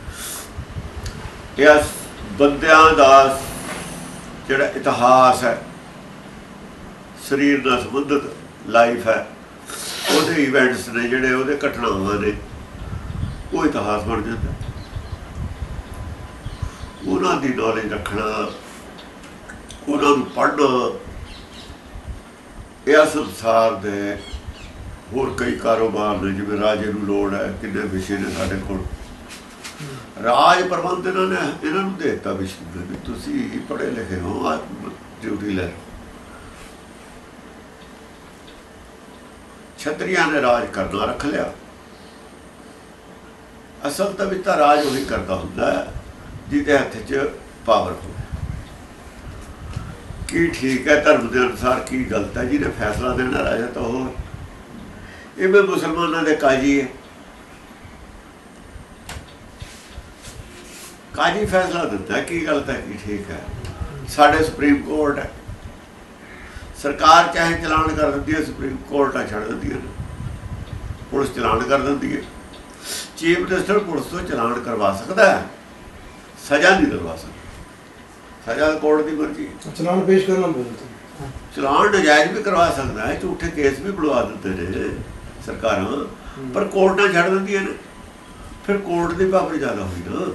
ਇਹ ਬੰਦਿਆਂ ਦਾ ਜਿਹੜਾ ਇਤਿਹਾਸ ਹੈ, ਸਰੀਰ ਨਾਲ ਸੰਬੰਧਿਤ ਲਾਈਫ ਹੈ, ਉਹਦੇ ਇਵੈਂਟਸ ਨੇ ਜਿਹੜੇ, ਉਹਦੇ ਘਟਨਾਵਾਂ ਨੇ, ਉਹ ਇਤਿਹਾਸ ਬਣ ਜਾਂਦਾ। ਉਹਨਾਂ ਦੀ ਨੌਲੇਜ ਰੱਖਣਾ, ਉਹਨਾਂ ਨੂੰ ਪੜ੍ਹਨਾ। ਇਹ ਸੰਸਾਰ ਦੇ ਹੋਰ ਕਈ ਕਾਰੋਬਾਰ ਨੇ, ਜਿਵੇਂ ਰਾਜੇ ਨੂੰ ਲੋੜ ਹੈ, ਕਿੰਨੇ ਵਿਸ਼ੇ ਨੇ ਸਾਡੇ ਕੋਲ। ਰਾਜ ਪ੍ਰਬੰਧ ਇਹਨਾਂ ਨੂੰ ਦੇ ਦਿੱਤਾ ਵਿਸ਼ੇ ਵੀ ਤੁਸੀਂ ਪੜ੍ਹੇ ਲਿਖੇ ਹੋ, ਡਿਊਟੀ ਲੈ। ਛਤਰੀਆਂ ਨੇ ਰਾਜ ਕਰਨਾ ਰੱਖ ਲਿਆ। ਅਸਲ ਤਾਂ ਵਿੱਚ ਤਾਂ ਰਾਜ ਉਹੀ ਕਰਦਾ ਹੁੰਦਾ ਜਿਹਦੇ ਹੱਥ 'ਚ ਪਾਵਰ ਹੋਵੇ। ਕੀ ਠੀਕ ਹੈ ਧਰਮ ਦੇ ਅਨੁਸਾਰ, ਕੀ ਗਲਤ ਹੈ, ਜਿਹਨੇ ਫੈਸਲਾ ਦੇਣਾ ਰਾਜਾ ਤਾਂ ਉਹ। ਇਹ ਵੀ ਮੁਸਲਮਾਨਾਂ ਦੇ ਕਾਜੀ ਹੈ, ਕਾਜੀ ਫੈਸਲਾ ਦਿੰਦਾ ਕੀ ਗਲਤ ਹੈ ਕੀ ਠੀਕ ਹੈ। ਸਾਡੇ ਸੁਪਰੀਮ ਕੋਰਟ ਹੈ, ਸਰਕਾਰ ਚਾਹੇ ਚਲਾਨ ਕਰ ਦਿੰਦੀ ਹੈ, ਸੁਪਰੀਮ ਕੋਰਟਾਂ ਛੱਡ ਦਿੰਦੀਆਂ ਨੇ, ਪੁਲਿਸ ਚਲਾਨ ਕਰ ਦਿੰਦੀ ਹੈ। ਚੀਫ ਮਿਨਿਸਟਰ ਪੁਲਿਸ ਤੋਂ ਚਲਾਨ ਕਰਵਾ ਸਕਦਾ ਹੈ, ਸਜ਼ਾ ਨਹੀਂ ਦਿਲਵਾ ਸਕਦਾ। ਸਜ਼ਾ ਕੋਰਟ ਦੀ ਮਰਜ਼ੀ। ਚਲਾਨ ਪੇਸ਼ ਕਰਨਾ ਪਊਗਾ, ਚਲਾਨ ਨਜਾਇਜ਼ ਵੀ ਕਰਵਾ ਸਕਦਾ ਹੈ, ਝੂਠੇ ਕੇਸ ਵੀ ਬਣਵਾ ਦਿੰਦੇ ਨੇ ਸਰਕਾਰਾਂ, ਪਰ ਕੋਰਟਾਂ ਛੱਡ ਦਿੰਦੀਆਂ ਨੇ। ਫਿਰ ਕੋਰਟ ਦੀ ਪਾਵਰ ਜ਼ਿਆਦਾ ਹੋਈ ਨਾ।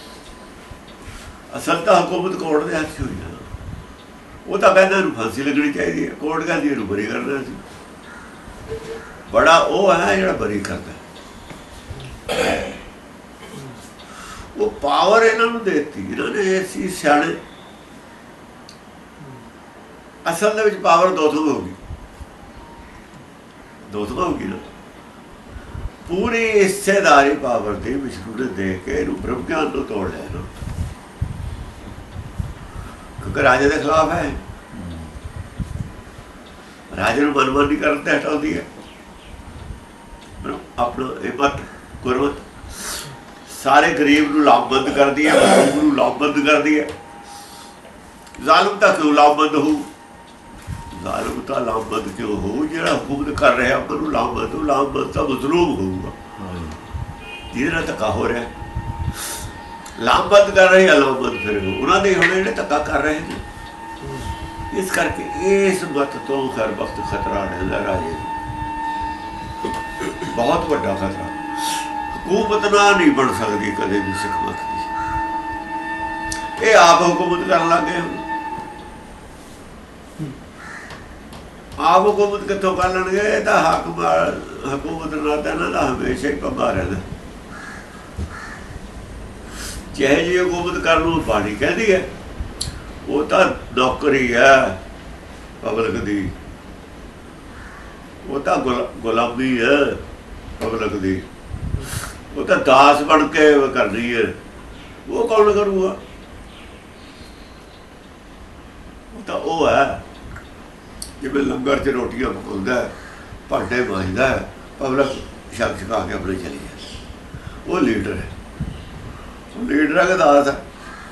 ਅਸਲ ਤਾਂ ਹਕੂਮਤ ਕੋਰਟ ਦੇ ਹੱਥ 'ਚ ਹੋਈ ਨਾ। ਉਹ ਤਾਂ ਕਹਿੰਦਾ ਇਹਨੂੰ ਫਾਂਸੀ ਲੱਗਣੀ ਚਾਹੀਦੀ ਹੈ, ਕੋਰਟ ਕਹਿੰਦੀ ਇਹਨੂੰ ਬਰੀ ਕਰਨਾ ਸੀ। ਬੜਾ ਉਹ ਹੈ ਜਿਹੜਾ ਬਰੀ ਕਰਦਾ, ਉਹ ਪਾਵਰ ਇਹਨਾਂ ਨੂੰ ਦੇ ਦਿੱਤੀ ਇਹਨਾਂ ਨੇ। ਇਹ ਸੀ ਸਿਆਣੇ। ਅਸਲ ਦੇ ਵਿੱਚ ਪਾਵਰ ਦੋ ਥਾਂ ਹੋ ਗਈ ਨਾ। ਪੂਰੀ ਹਿੱਸੇਦਾਰੀ ਪਾਵਰ ਦੀ ਵਿਸ਼ਨੂੰ ਨੇ ਦੇ ਕੇ ਇਹਨੂੰ ਬ੍ਰਹਮ ਗਿਆਨ ਨੂੰ ਤੋੜ ਲਿਆ ਨਾ, ਕਿਉਂਕਿ ਰਾਜੇ ਦੇ ਖਿਲਾਫ ਹੈ। ਰਾਜੇ ਨੂੰ ਮਨਮਾਨੀ ਕਰਨ ਤੇ ਹਟਾਉਂਦੀ ਹੈ ਆਪਣਾ ਇਹ ਮਤ ਗੁਰਮਤ। ਸਾਰੇ ਗਰੀਬ ਨੂੰ ਲਾਭਬੰਦ ਕਰਦੀ ਹੈ, ਮਜ਼ਲੂਮ ਨੂੰ ਲਾਭਬੰਦ ਕਰਦੀ ਹੈ। ਜ਼ਾਲਮ ਤਾਂ ਕਿਉਂ ਲਾਭਬੰਦ ਹੋਊ? ਜ਼ਾਲਮ ਤਾਂ ਲਾਭਬੰਦ ਕਿਉਂ ਹੋਊ? ਜਿਹੜਾ ਹੁਕਮ ਕਰ ਰਿਹਾ ਉਹਨੂੰ ਲਾਭਬੰਦ ਤਾਂ ਮਜ਼ਲੂਮ ਹੋਊਗਾ, ਜਿਹਦੇ ਨਾਲ ਧੱਕਾ ਹੋ ਰਿਹਾ। ਲਾਭਬੰਦ ਕਰ ਰਹੇ ਆ, ਲਾਭਬੰਦ ਫਿਰ ਉਹਨਾਂ ਦੇ ਹੁਣ ਜਿਹੜੇ ਧੱਕਾ ਕਰ ਰਹੇ ਨੇ। ਇਸ ਕਰਕੇ ਇਸ ਮਤ ਤੋਂ ਹਰ ਵਕਤ ਖਤਰਾ ਰਹਿੰਦਾ ਰਾਜੇ ਨੂੰ, ਬਹੁਤ ਵੱਡਾ ਖਤਰਾ। ਹਕੂਮਤ ਨਾਲ ਨਹੀਂ ਬਣ ਸਕਦੀ ਕਦੇ ਵੀ ਸਿੱਖ ਮਤ ਦੀ। ਇਹ ਆਪ ਹੁਕੂਮਤ ਕਰਨ ਲੱਗ ਗਏ। ਆਪ ਹੁਕੂਮਤ ਕਿੱਥੋਂ ਕਰ ਲੈਣਗੇ? ਇਹ ਤਾਂ ਹਕੂਮਤ ਨਾਲ ਤਾਂ ਇਹਨਾਂ ਦਾ ਹਮੇਸ਼ਾ ਹੀ ਪੰਗਾ ਰਹਿੰਦਾ। ਜਿਹੇ ਜਿਹੀ ਹਕੂਮਤ ਕਰਨ ਨੂੰ ਬਾਣੀ ਕਹਿੰਦੀ ਹੈ, ਉਹ ਤਾਂ ਨੌਕਰੀ ਹੈ ਪਬਲਿਕ ਦੀ, ਉਹ ਤਾਂ ਗੁਲਾਮੀ ਹੈ ਪਬਲਿਕ ਦੀ, ਉਹ ਤਾਂ ਦਾਸ ਬਣ ਕੇ ਕਰਨੀ ਹੈ। ਉਹ ਕੌਣ ਕਰੂਗਾ? ਉਹ ਤਾਂ ਉਹ ਹੈ ਜਿਵੇਂ ਲੰਗਰ 'ਚ ਰੋਟੀਆਂ ਪਕਾਉਂਦਾ, ਭਾਂਡੇ ਮਾਂਜਦਾ, ਪਬਲਿਕ ਛਕ ਛਕਾ ਕੇ ਆਪਣੇ ਚਲੀ ਜਾਂਦੀ, ਉਹ ਲੀਡਰ ਹੈ। ਲੀਡਰਾਂ ਦਾ ਦਾਸ ਹੈ।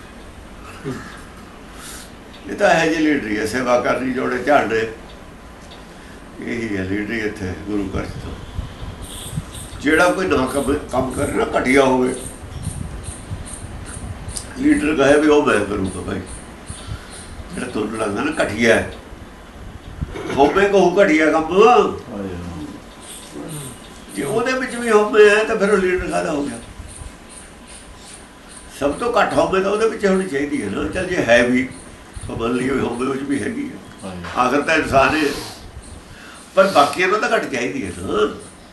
ਇਹ ਤਾਂ ਇਹੋ ਜਿਹੀ ਲੀਡਰੀ ਹੈ, ਸੇਵਾ ਕਰਨੀ, ਜੋੜੇ ਝਾੜਨੇ, ਇਹੀ ਹੈ ਲੀਡਰੀ ਇੱਥੇ ਗੁਰੂ ਘਰ 'ਚ। ਜਿਹੜਾ ਕੋਈ ਨਾ ਕੰਮ ਕਰੇ ਨਾ, ਘਟੀਆ ਹੋਵੇ, ਲੀਡਰ ਕਹੇ ਵੀ ਉਹ ਮੈਂ ਕਰੂੰਗਾ ਭਾਈ। ਜਿਹੜਾ ਤੁਹਾਨੂੰ ਲੱਗਦਾ ਨਾ ਘਟੀਆ ਹੈ, ਹੋਵੇ ਕਹੂ ਘਟੀਆ ਕੰਮ, ਜੇ ਉਹਦੇ ਵਿੱਚ ਵੀ ਹੋਵੇ ਹੈ ਤਾਂ ਫਿਰ ਉਹ ਲੀਡਰ ਕਾਹਦਾ ਹੋ ਗਿਆ। ਸਭ ਤੋਂ ਘੱਟ ਹੋਵੇ ਤਾਂ ਉਹਦੇ ਵਿੱਚ ਹੋਣੀ ਚਾਹੀਦੀ ਹੈ ਨਾ। ਚੱਲ ਜੇ ਹੈ ਵੀ ਮੰਨ ਲਈ ਹੋਵੇ, ਵਿੱਚ ਵੀ ਹੈਗੀ ਹੈ, ਆਖਰ ਤਾਂ ਇਨਸਾਨ ਹੈ, ਪਰ ਬਾਕੀਆਂ ਨੂੰ ਤਾਂ ਘੱਟ ਚਾਹੀਦੀ ਹੈ ਨਾ।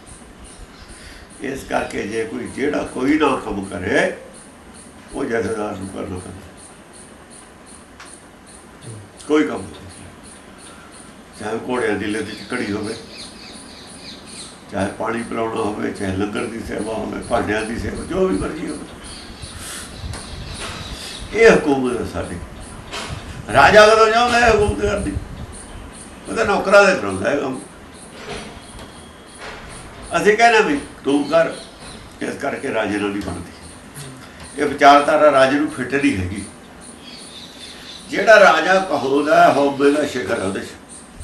ਇਸ ਕਰਕੇ ਜੇ ਕੋਈ ਜਿਹੜਾ ਕੋਈ ਨਾ ਕੰਮ ਕਰੇ, ਉਹ ਜਥੇਦਾਰ ਨੂੰ ਕਰਨਾ ਪੈਂਦਾ। ਕੋਈ ਕੰਮ ਚਾਹੇ ਘੋੜਿਆਂ ਦੀ ਲੱਤ 'ਚ ਘੜੀ ਹੋਵੇ, ਚਾਹੇ ਪਾਣੀ ਪਿਲਾਉਣਾ ਹੋਵੇ, ਚਾਹੇ ਲੰਗਰ ਦੀ ਸੇਵਾ ਹੋਵੇ, ਭਾਂਡਿਆਂ ਦੀ ਸੇਵਾ, ਜੋ ਵੀ ਮਰਜ਼ੀ ਹੋਵੇ, ਇਹ ਹਕੂਮਤ ਹੈ ਸਾਡੀ। ਰਾਜਾ ਕਦੋਂ ਚਾਹੁੰਦਾ ਹੈ ਹਕੂਮਤ ਕਰਦੀ, ਉਹ ਤਾਂ ਨੌਕਰਾਂ ਦੇ ਕਰਾਉਂਦਾ ਹੈ ਕੰਮ। ਅਸੀਂ ਕਹਿੰਦੇ ਵੀ ਤੂੰ ਕਰ, ਇਸ ਕਰਕੇ ਰਾਜੇ ਨਾਲ ਨਹੀਂ ਬਣਦੀ। ਇਹ ਵਿਚਾਰਧਾਰਾ ਰਾਜੇ ਨੂੰ ਫਿੱਟ ਨਹੀਂ ਹੈਗੀ। ਜਿਹੜਾ ਰਾਜਾ ਕਹੋਦਾ ਹੋਵੇ ਦਾ ਸ਼ਿਖਰ ਹੈ, ਉਹਦੇ 'ਚ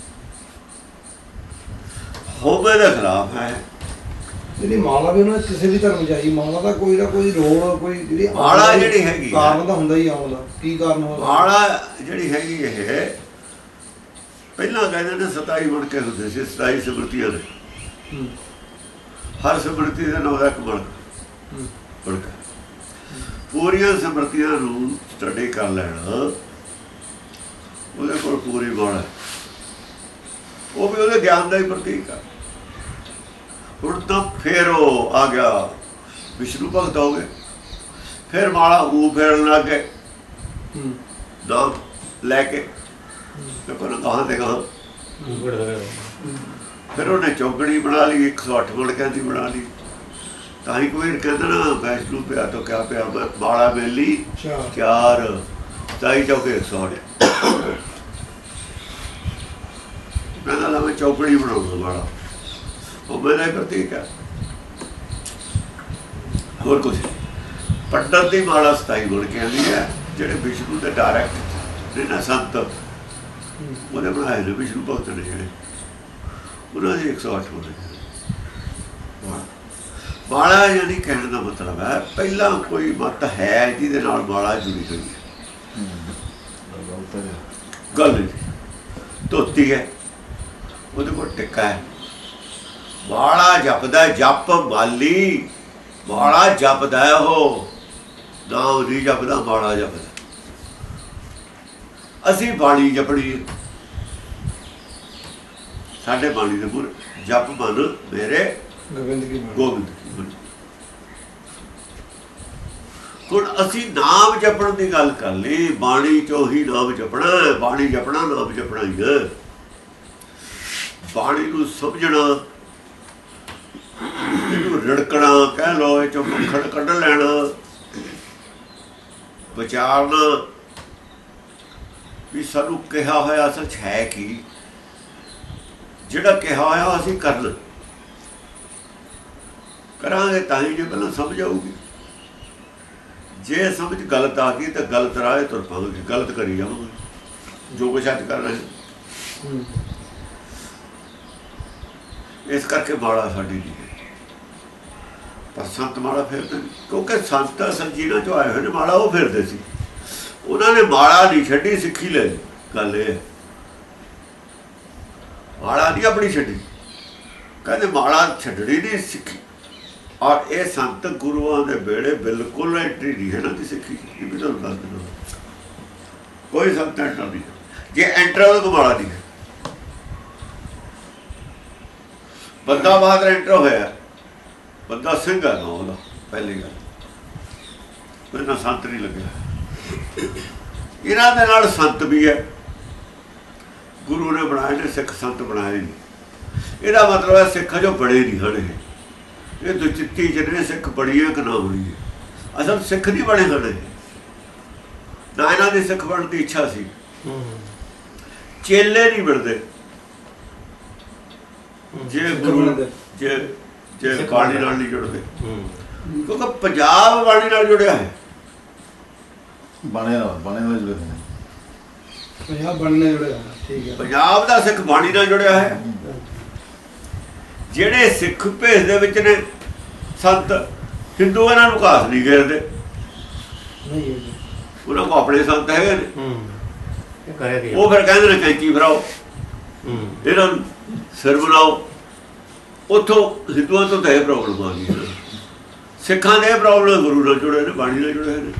ਹੋਵੇ ਦੇ ਖਿਲਾਫ ਹੈ। ਜਿਹੜੀ ਮਾਲਾ ਵੀ ਉਹਨਾਂ ਕਿਸੇ ਵੀ ਧਰਮ ਚਾਹੀ, ਮਾਲਾ ਦਾ ਕੋਈ ਨਾ ਕੋਈ ਰੋਲ, ਕੋਈ ਜਿਹੜੀ ਮਾਲਾ ਜਿਹੜੀ ਹੈਗੀ ਕਾਰਨ ਤਾਂ ਹੁੰਦਾ ਹੀ ਆਉਂਦਾ। ਕੀ ਕਾਰਨ ਹੁੰਦਾ ਮਾਲਾ ਜਿਹੜੀ ਹੈਗੀ? ਇਹ ਪਹਿਲਾਂ ਕਹਿੰਦੇ ਨੇ 27 ਬਣ ਕੇ ਹੁੰਦੇ ਸੀ, 27 ਸਿਮਰਤੀਆਂ ਨੇ। ਹਰ ਸਿਮਰਤੀ ਦੇ ਨਾਲ ਦਾ ਇੱਕ ਬੜਕਾ, ਪੂਰੀਆਂ ਸਿਮਰਤੀਆਂ ਨੂੰ ਸਟੱਡੀ ਕਰ ਲੈਣਾ, ਉਹਦੇ ਕੋਲ ਪੂਰੀ ਮਾਲਾ, ਉਹ ਵੀ ਉਹਦੇ ਗਿਆਨ ਦਾ ਹੀ ਪ੍ਰਤੀਕ ਆ। ਹੁਣ ਤਾਂ ਫਿਰ ਉਹ ਆ ਗਿਆ ਵਿਸ਼ਨੂੰ ਭਗਤ ਹੋ ਗਏ, ਫਿਰ ਮਾਲਾ ਉਹ ਫੇਰਨ ਲੱਗ ਗਏ ਨਾਮ ਲੈ ਕੇ, ਦੇਖੋ ਨਾ ਕਹਾਂ ਤੇ ਕਹਾਂ। ਫਿਰ ਉਹਨੇ ਚੌਕੜੀ ਬਣਾ ਲਈ, 108 ਮਣਕਿਆਂ ਦੀ ਬਣਾ ਲਈ। ਤਾਂ ਹੀ ਕੋਈ ਕਹਿੰਦਾ ਨਾ ਵੈਸ਼ਨੂੰ ਪਿਆ ਤਾਂ ਕਿਆ ਪਿਆ, ਮਾਲਾ ਮੇਲੀ 4 27 ਚੌਕੇ 108। ਕਹਿੰਦਾ ਲਾ ਮੈਂ ਚੌਕੜੀ ਬਣਾਉਂਦਾ ਮਾਲਾ, ਉਹ ਮੇਰਾ ਹੀ ਪ੍ਰਤੀਕ ਹੈ, ਹੋਰ ਕੁਛ। ਪੰਡਤ ਦੀ ਮਾਲਾ 27 ਗੁਣ ਕੇ ਆਉਂਦੀ ਹੈ, ਜਿਹੜੇ ਵਿਸ਼ਨੂੰ ਦੇ ਡਾਇਰੈਕਟ ਨੇ ਨਾ ਸੰਤ, ਉਹਨੇ ਬਣਾਏ ਨੇ ਵਿਸ਼ਨੂੰ ਭਗਤ ਨੇ, ਜਿਹੜੇ ਉਹਨਾਂ ਦੀ 108 ਗੁਣ। ਮਾਲਾ ਯਾਨੀ ਕਹਿਣ ਦਾ ਮਤਲਬ ਹੈ ਪਹਿਲਾਂ ਕੋਈ ਮਤ ਹੈ ਜਿਹਦੇ ਨਾਲ ਮਾਲਾ ਜੁੜੀ ਹੋਈ ਹੈ। ਗੱਲ ਧੋਤੀ ਹੈ, ਉਹਦੇ ਕੋਲ ਟਿੱਕਾ ਹੈ, ਮਾਲਾ ਜਪਦਾ, ਜਪ ਮਾਲੀ, ਮਾਲਾ ਜਪਦਾ ਉਹ, ਨਾਮ ਨਹੀਂ ਜਪਦਾ, ਮਾਲਾ ਜਪਦਾ। ਅਸੀਂ ਬਾਣੀ ਜਪਣੀ, ਸਾਡੇ ਬਾਣੀ ਦੇ ਮੂਹਰੇ ਜਪ ਮਨ ਮੇਰੇ ਗੋਬਿੰਦ ਕੀ ਬਣ। ਹੁਣ ਅਸੀਂ ਨਾਮ ਜਪਣ ਦੀ ਗੱਲ ਕਰ ਲਈ, ਬਾਣੀ ਚੋਂ ਹੀ ਨਾਮ ਜਪਣਾ, ਬਾਣੀ ਜਪਣਾ ਨਾਮ ਜਪਣਾ ਹੀ ਹੈ। ਬਾਣੀ ਨੂੰ ਸਮਝਣਾ, ਇਹਨੂੰ ਰੜਕਣਾ ਕਹਿ ਲਓ, ਇਹ ਚੋਂ ਮੱਖਣ ਕੱਢ ਲੈਣਾ, ਵਿਚਾਰਨਾ ਵੀ ਸਾਨੂੰ ਕਿਹਾ ਹੋਇਆ ਅਸਲ 'ਚ ਹੈ ਕੀ, ਜਿਹੜਾ ਕਿਹਾ ਹੋਇਆ ਅਸੀਂ ਕਰਨਾ, ਕਰਾਂਗੇ ਤਾਂ ਹੀ ਜੇ ਪਹਿਲਾਂ ਸਮਝ ਆਊਗੀ। ਜੇ ਸਮਝ ਗਲਤ ਆ ਗਈ ਤਾਂ ਗਲਤ ਰਾਹ ਤੁਰ ਪਾਵਾਂਗੇ, ਗਲਤ ਕਰੀ ਜਾਵਾਂਗੇ ਜੋ ਕੁਛ ਅੱਜ ਕਰ ਰਹੇ। ਇਸ ਕਰਕੇ ਮਾਲਾ ਸਾਡੀ ਨਹੀਂ ਹੈ, ਪਰ ਸੰਤ ਮਾਲਾ ਫੇਰਦੇ ਨੇ, ਕਿਉਂਕਿ ਸੰਤ ਸੰਜੀਰਾਂ 'ਚੋਂ ਆਏ ਹੋਏ ਨੇ, ਮਾਲਾ ਉਹ ਫੇਰਦੇ ਸੀ। ਉਹਨਾਂ ਨੇ ਮਾਲਾ ਨਹੀਂ ਛੱਡੀ, ਸਿੱਖੀ ਲੈ ਲਈ। ਗੱਲ ਇਹ ਹੈ, ਮਾਲਾ ਨਹੀਂ ਆਪਣੀ ਛੱਡੀ, ਕਹਿੰਦੇ ਮਾਲਾ ਛੱਡਣੀ ਨਹੀਂ, ਸਿੱਖੀ। ਔਰ ਇਹ ਸੰਤ ਗੁਰੂਆਂ ਦੇ ਵੇਲੇ ਬਿਲਕੁਲ ਐਂਟਰੀ ਨਹੀਂ ਹੈ ਨਾ ਦੀ ਸਿੱਖੀ, ਇਹ ਵੀ ਤੁਹਾਨੂੰ ਦੱਸ ਦਿੰਦਾ। ਕੋਈ ਸੰਤ ਐਂਟਰ ਨਹੀਂ, ਜੇ ਐਂਟਰ ਉਹਦੇ ਕੋਲ ਮਾਲਾ ਨਹੀਂ ਹੈ। ਬੰਦਾ ਬਹਾਦਰ ਐਂਟਰ ਹੋਇਆ, ਬੰਦਾ ਸਿੰਘ ਹੈ ਨਾ ਉਹਦਾ, ਪਹਿਲੀ ਗੱਲ ਕੋਈ ਨਾ ਸੰਤ ਨਹੀਂ ਲੱਗਿਆ। ਇਹਨਾਂ ਦੇ ਨਾਲ ਸੰਤ ਵੀ ਹੈ, ਗੁਰੂ ਨੇ ਬਣਾਏ ਨੇ, ਸਿੱਖ ਸੰਤ ਬਣਾਏ ਨਹੀਂ। ਇਹਦਾ ਮਤਲਬ ਹੈ ਸਿੱਖ ਜੋ ਬੜੇ ਨਹੀਂ ਹਨ, ਇਹ ਦੁਚਿੱਤੀ ਜਿਹਨੇ ਸਿੱਖ ਬੜੀ ਹੈ ਕਿ ਨਾ ਬੜੀ ਹੈ। ਅਸਲ ਸਿੱਖ ਨਹੀਂ ਬਣੇ ਹਨ, ਨਾ ਇਹਨਾਂ ਦੀ ਸਿੱਖ ਬਣਨ ਦੀ ਇੱਛਾ ਸੀ। ਚੇਲੇ ਨਹੀਂ ਬਣਦੇ, ਜੇ ਗੁਰੂ ਜੇ ਬਾਣੀ ਨਾਲ ਨਹੀਂ ਜੁੜਦੇ, ਕਿਉਂਕਿ ਪੰਜਾਬ ਬਾਣੀ ਨਾਲ ਜੁੜਿਆ ਹੈ। ਬਾਣੇ ਨਾਲ ਜੁੜੇ ਹੋਏ ਪੰਜਾਬ ਬਣਨੇ ਜੁੜਿਆ, ਠੀਕ ਹੈ। ਪੰਜਾਬ ਦਾ ਸਿੱਖ ਬਾਣੀ ਨਾਲ ਜੁੜਿਆ ਹੈ। ਜਿਹੜੇ ਸਿੱਖ ਭੇਸ ਦੇ ਵਿੱਚ ਨੇ ਸੰਤ, ਹਿੰਦੂ ਇਹਨਾਂ ਨੂੰ ਘਾਸ ਨਹੀਂ ਘੇਰਦੇ, ਉਹਨਾਂ ਕੋਲ ਆਪਣੇ ਸੰਤ ਹੈਗੇ ਨੇ। ਉਹ ਫਿਰ ਕਹਿੰਦੇ ਨੇ ਕੈਂਚੀ ਫਰਾਓ, ਇਹਨਾਂ ਨੂੰ ਸਿਰ ਬਣਾਓ। ਉੱਥੋਂ ਹਿੰਦੂਆਂ ਤੋਂ ਤਾਂ ਇਹ ਪ੍ਰੋਬਲਮ ਆ ਗਈ। ਸਿੱਖਾਂ ਦੇ ਇਹ ਪ੍ਰੋਬਲਮ ਗੁਰੂ ਨਾਲ ਜੁੜੇ ਨੇ, ਬਾਣੀ ਨਾਲ ਜੁੜੇ ਨੇ।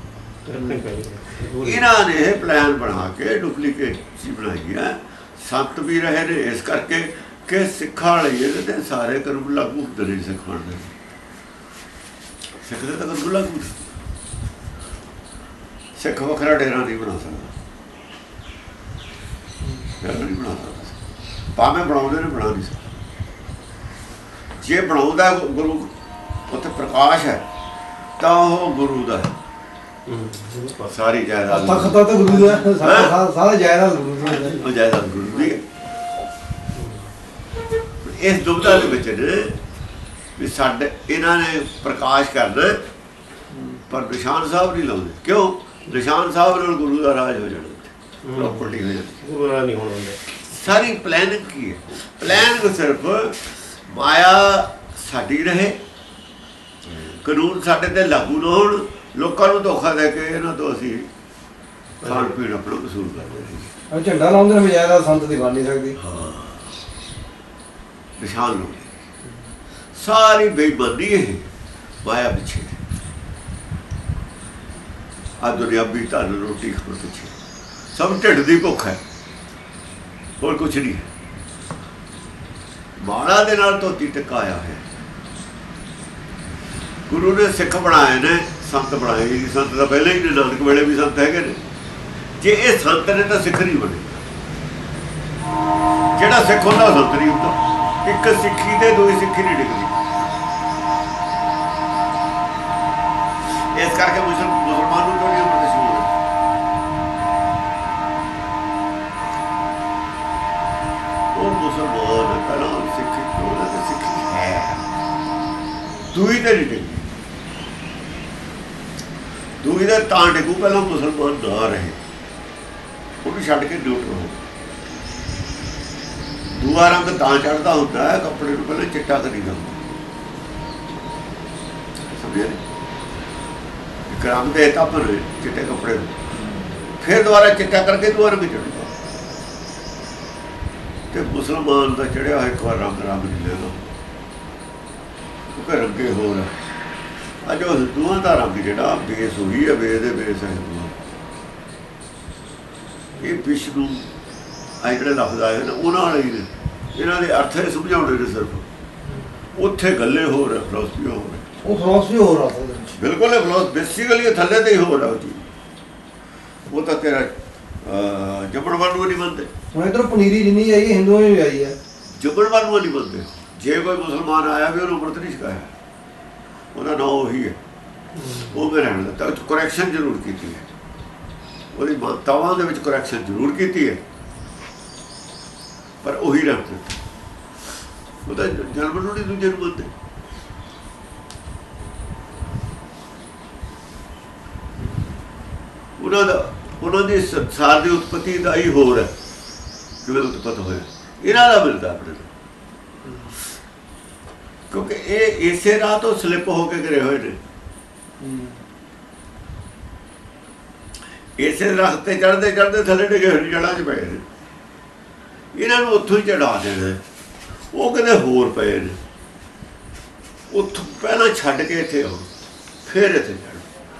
ਇਹਨਾਂ ਨੇ ਇਹ ਪਲਾਨ ਬਣਾ ਕੇ ਡੁਪਲੀਕੇਟ ਚੀਜ਼ ਬਣਾਈ ਹੈ। ਸੰਤ ਵੀ ਰਹੇ ਨੇ ਇਸ ਕਰਕੇ ਕਿ ਸਿੱਖਾਂ ਵਾਲੇ ਇਹਦੇ ਤੇ ਸਾਰੇ ਕਾਨੂੰਨ ਲਾਗੂ ਹੁੰਦੇ ਨੇ। ਸਿੱਖ ਬਣਦੇ ਸਿੱਖ ਦੇ ਤਾਂ ਕਾਨੂੰਨ ਲਾਗੂ। ਸਿੱਖ ਵੱਖਰਾ ਡੇਰਾ ਨਹੀਂ ਬਣਾ ਸਕਦਾ, ਨਹੀਂ ਬਣਾ ਸਕਦਾ। ਭਾਵੇਂ ਬਣਾਉਂਦੇ ਨੇ, ਬਣਾ ਨਹੀਂ ਸਕਦਾ। ਜੇ ਬਣਾਉਂਦਾ ਗੁਰੂ, ਉੱਥੇ ਪ੍ਰਕਾਸ਼ ਹੈ ਤਾਂ ਉਹ ਗੁਰੂ ਦਾ ਹੈ। ਸਾਰੀ ਜਾਇਦਾਦ ਤਖਤ ਤਾਂ ਗੁਰੂ ਦਾ, ਸਾਰਾ ਜਾਇਦਾਦ ਗੁਰੂ ਦੀ, ਉਹ ਜਾਇਦਾਦ ਗੁਰੂ ਦੀ। ਇਸ ਦੁਬਿਧਾ ਦੇ ਵਿੱਚ ਨੇ ਵੀ ਸਾਡੇ ਇਹਨਾਂ ਨੇ ਪ੍ਰਕਾਸ਼ ਕਰਨਾ, ਪਰ ਨਿਸ਼ਾਨ ਸਾਹਿਬ ਨਹੀਂ ਲਾਉਂਦੇ। ਕਿਉਂ? ਨਿਸ਼ਾਨ ਸਾਹਿਬ ਨਾਲ ਗੁਰੂ ਦਾ ਰਾਜ ਹੋ ਜਾਣਾ, ਪ੍ਰੋਪਰਟੀ ਹੋ ਜਾਂਦੀ, ਗੁਰੂ ਦਾ ਨਹੀਂ ਹੋਣਾ। ਸਾਰੀ ਪਲੈਨਿੰਗ ਕੀ ਹੈ? ਪਲੈਨਿੰਗ ਸਿਰਫ ਮਾਇਆ ਸਾਡੀ ਰਹੇ, ਕਾਨੂੰਨ ਸਾਡੇ ਤੇ ਲਾਗੂ ਨਾ ਹੋਣ, ਲੋਕਾਂ ਨੂੰ ਧੋਖਾ ਦੇ ਕੇ ਇਹਨਾਂ ਤੋਂ ਅਸੀਂ ਖਾਣ ਪੀਣ ਆਪਣਾ ਵਸੂਲ ਕਰਦੇ ਹਾਂ। ਝੰਡਾ ਲਾਉਂਦੇ ਨੇ, ਜਾਇਦਾਦ ਸੰਤ ਦੀ ਬਣ ਨਹੀਂ ਸਕਦੀ। ਨਿਸ਼ਾਨ ਲਾਉਂਦੇ ਸਾਰੀ ਬੇਈਮਾਨੀ ਇਹ ਮਾਇਆ ਪਿੱਛੇ। ਆ ਦੁਨਿਆਵੀ ਧਨ ਰੋਟੀ ਖਾਣ ਪਿੱਛੇ ਸਭ ਢਿੱਡ ਦੀ ਭੁੱਖ ਹੈ, ਹੋਰ ਕੁਛ ਨਹੀਂ ਹੈ। ਮਾਲਾ ਦੇ ਨਾਲ ਧੋਤੀ ਟਿਕਾਇਆ ਹੈ। ਗੁਰੂ ਨੇ ਸਿੱਖ ਬਣਾਏ ਨੇ, ਸੰਤ ਬਣਾਏ ਜੀ। ਸੰਤ ਤਾਂ ਪਹਿਲਾਂ ਹੀ ਨੇ, ਨਾਨਕ ਵੇਲੇ ਵੀ ਸੰਤ ਹੈਗੇ ਨੇ। ਜੇ ਇਹ ਸੰਤ ਨੇ ਤਾਂ ਸਿੱਖ ਨਹੀਂ ਬਣੇ। ਜਿਹੜਾ ਸਿੱਖ ਹੁੰਦਾ ਸੰਤ ਨਹੀਂ ਹੁੰਦਾ। ਇੱਕ ਸਿੱਖੀ ਤੇ ਦੂਜੀ ਸਿੱਖੀ ਨਹੀਂ ਡਿੱਗਦੀ। ਇਸ ਕਰਕੇ ਮੁਸਲਮਾਨ ਨੂੰ ਕਿਉਂ ਮਸ਼ਹੂਰ ਹੈ? ਉਹ ਮੁਸਲਮਾਨ ਪਹਿਲਾਂ ਸਿੱਖੀ ਹੈ, ਦੂਈ ਤੇ ਨਹੀਂ ਡਿੱਗਦੀ। ਦੂਈ ਦੇ ਤਾਂ ਡਿੱਗੂ, ਪਹਿਲਾਂ ਮੁਸਲਮਾਨ ਨਾ ਰਹੇ, ਉਹਨੂੰ ਛੱਡ ਕੇ ਨਿਊਟਰਲ ਹੋ। ਦੂਆ ਰੰਗ ਤਾਂ ਚੜ੍ਹਦਾ ਹੁੰਦਾ ਹੈ, ਕੱਪੜੇ ਨੂੰ ਪਹਿਲਾਂ ਚਿੱਟਾ ਕਰੀਦਾ ਹੁੰਦਾ। ਸਮਝਿਆ ਨਹੀਂ? ਇੱਕ ਰੰਗ ਦੇ ਤਾਂ ਪਰ ਚਿੱਟੇ ਕੱਪੜੇ ਨੂੰ ਫਿਰ ਦੁਬਾਰਾ ਚਿੱਟਾ ਕਰਕੇ ਦੁਬਾਰਾ ਵੀ ਚੜ੍ਹਦਾ। ਤੇ ਮੁਸਲਮਾਨ ਦਾ ਚੜ੍ਹਿਆ ਹੋਇਆ ਇੱਕ ਵਾਰ ਰੰਗ ਨਹੀਂ ਲੈਦਾ, ਕਿਉਂਕਿ ਰੰਗੇ ਹੋਰ ਹੈ। ਅੱਜ ਉਹ ਹਿੰਦੂਆਂ ਦਾ ਰੰਗ ਜਿਹੜਾ ਬੇਸ ਹੋਈ ਹੈ, ਬੇਸ ਦੇ ਬੇਸ ਹੈ ਹਿੰਦੂਆਂ। ਇਹ ਵਿਸ਼ਨੂੰ ਆ ਜਿਹੜੇ ਲਫ਼ਜ਼ ਆਏ ਨੇ ਉਹਨਾਂ ਵਾਲੇ ਹੀ ਨੇ। ਇਹਨਾਂ ਦੇ ਅਰਥ ਇਹ ਸਮਝਾਉਣੇ ਨੇ ਸਿਰਫ। ਉੱਥੇ ਗੱਲੇ ਹੋ ਰਹੇ, ਫਿਲਾਸਫੀ ਹੋ ਰਹੀ। ਉਹ ਫਿਲਾਸਫੀ ਹੋ ਰਹਾ ਬਿਲਕੁਲ। ਇਹ ਫਿਲਾਸਫੀ ਬੇਸਿਕਲੀ ਥੱਲੇ ਤੇ ਹੀ ਹੋ ਰਿਹਾ ਉਹ ਚੀਜ਼। ਉਹ ਤਾਂ ਤੇਰਾ ਜੰਮਣ ਵੱਲ ਨੂੰ ਨਹੀਂ ਮੰਨਦੇ। ਹੁਣ ਇੱਧਰ ਪਨੀਰੀ ਜਿੰਨੀ ਆਈ ਹਿੰਦੂਆਂ ਨੂੰ ਆਈ ਹੈ, ਜੰਮਣ ਵੱਲ ਨੂੰ ਨਹੀਂ ਮੰਨਦੇ। ਜੇ ਕੋਈ ਮੁਸਲਮਾਨ ਆਇਆ ਵੀ ਉਹਨੂੰ ਅੰਮ੍ਰਿਤ ਨਹੀਂ ਛਕਾਇਆ, ਉਹਦਾ ਨਾਂ ਉਹੀ ਹੈ, ਉਹ ਵੀ ਰਹਿਣ ਦਿੱਤਾ। ਕਰੈਕਸ਼ਨ ਜ਼ਰੂਰ ਕੀਤੀ ਹੈ, ਉਹਦੀ ਮਾਨਤਾਵਾਂ ਦੇ ਵਿੱਚ ਕਰੈਕਸ਼ਨ ਜ਼ਰੂਰ ਕੀਤੀ ਹੈ, ਪਰ ਉਹੀ ਰਹਿਣ ਦਿੱਤਾ। ਉਹਦਾ ਜਨਮ ਨੂੰ ਨਹੀਂ ਦੂਜੇ ਨੂੰ ਮੰਨਦੇ। ਉਹਨਾਂ ਦੀ ਸੰਸਾਰ ਦੀ ਉਤਪਤੀ ਦਾ ਹੀ ਹੋਰ ਹੈ, ਕਿਵੇਂ ਉਤਪਤ ਹੋਇਆ ਇਹਨਾਂ ਦਾ ਮਿਲਦਾ ਆਪਣੇ ਨੂੰ। ਕਿਉਂਕਿ ਇਹ ਇਸੇ ਰਾਹ ਤੋਂ ਸਲਿੱਪ ਹੋ ਕੇ ਗਿਰੇ ਹੋਏ ਨੇ। ਇਸੇ ਦਰਖਤ ਤੇ ਚੜ੍ਹਦੇ ਚੜ੍ਹਦੇ ਥੱਲੇ ਡਿੱਗੇ ਹੋਏ ਜੜ੍ਹਾਂ 'ਚ ਪਏ ਨੇ। ਇਹਨਾਂ ਨੂੰ ਉੱਥੋਂ ਹੀ ਚੜ੍ਹਾ ਦੇਣਾ। ਉਹ ਕਿਤੇ ਹੋਰ ਪਏ ਨੇ, ਉੱਥੋਂ ਪਹਿਲਾਂ ਛੱਡ ਕੇ ਇੱਥੇ ਆਓ, ਫਿਰ ਇੱਥੇ ਚੜ੍ਹੋ।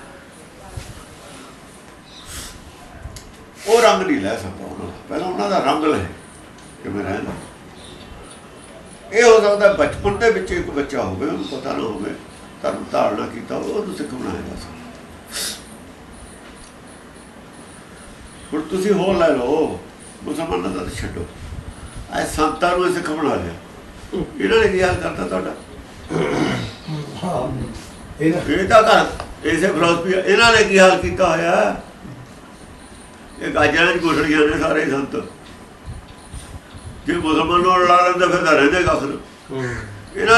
ਉਹ ਰੰਗ ਨਹੀਂ ਲੈ ਸਕਦਾ ਉਹਨਾਂ ਦਾ, ਪਹਿਲਾਂ ਉਹਨਾਂ ਦਾ ਰੰਗ ਲੈ ਕਿਵੇਂ ਰਹਿੰਦਾ। ਇਹ ਹੋ ਸਕਦਾ ਬਚਪਨ ਦੇ ਵਿੱਚ ਇੱਕ ਬੱਚਾ ਹੋਵੇ, ਉਹਨੂੰ ਪਤਾ ਨਾ ਹੋਵੇ, ਧਰਮ ਧਾਰਨਾ ਕੀਤਾ, ਉਹਨੂੰ ਸਿੱਖ ਬਣਾਇਆ ਜਾ ਸਕਦਾ। ਹੁਣ ਤੁਸੀਂ ਹੋਰ ਲੈ ਲਓ, ਮੁਸਲਮਾਨਾਂ ਦਾ ਛੱਡੋ, ਇਹ ਸੰਤਾਂ ਨੂੰ ਸਿੱਖ ਬਣਾ ਲਿਆ। ਇਹਨਾਂ ਨੇ ਕੀ ਹਾਲ ਕਰਤਾ ਤੁਹਾਡਾ? ਇਹ ਤਾਂ ਘਰ ਇਸੇ ਫਿਲਾਸਫੀ। ਇਹਨਾਂ ਨੇ ਕੀ ਹਾਲ ਕੀਤਾ ਹੋਇਆ? ਇਹ ਗਾਜਰਾਂ 'ਚ ਗੁਸੜੀਆਂ ਨੇ ਸਾਰੇ ਸੰਤ। ਜੇ ਮੁਸਲਮਾਨ ਨਾਲ ਲੜਾ ਲੈਂਦੇ ਫਿਰ ਤਾਂ ਰਹਿੰਦੇ ਕੱਖ ਨਾ।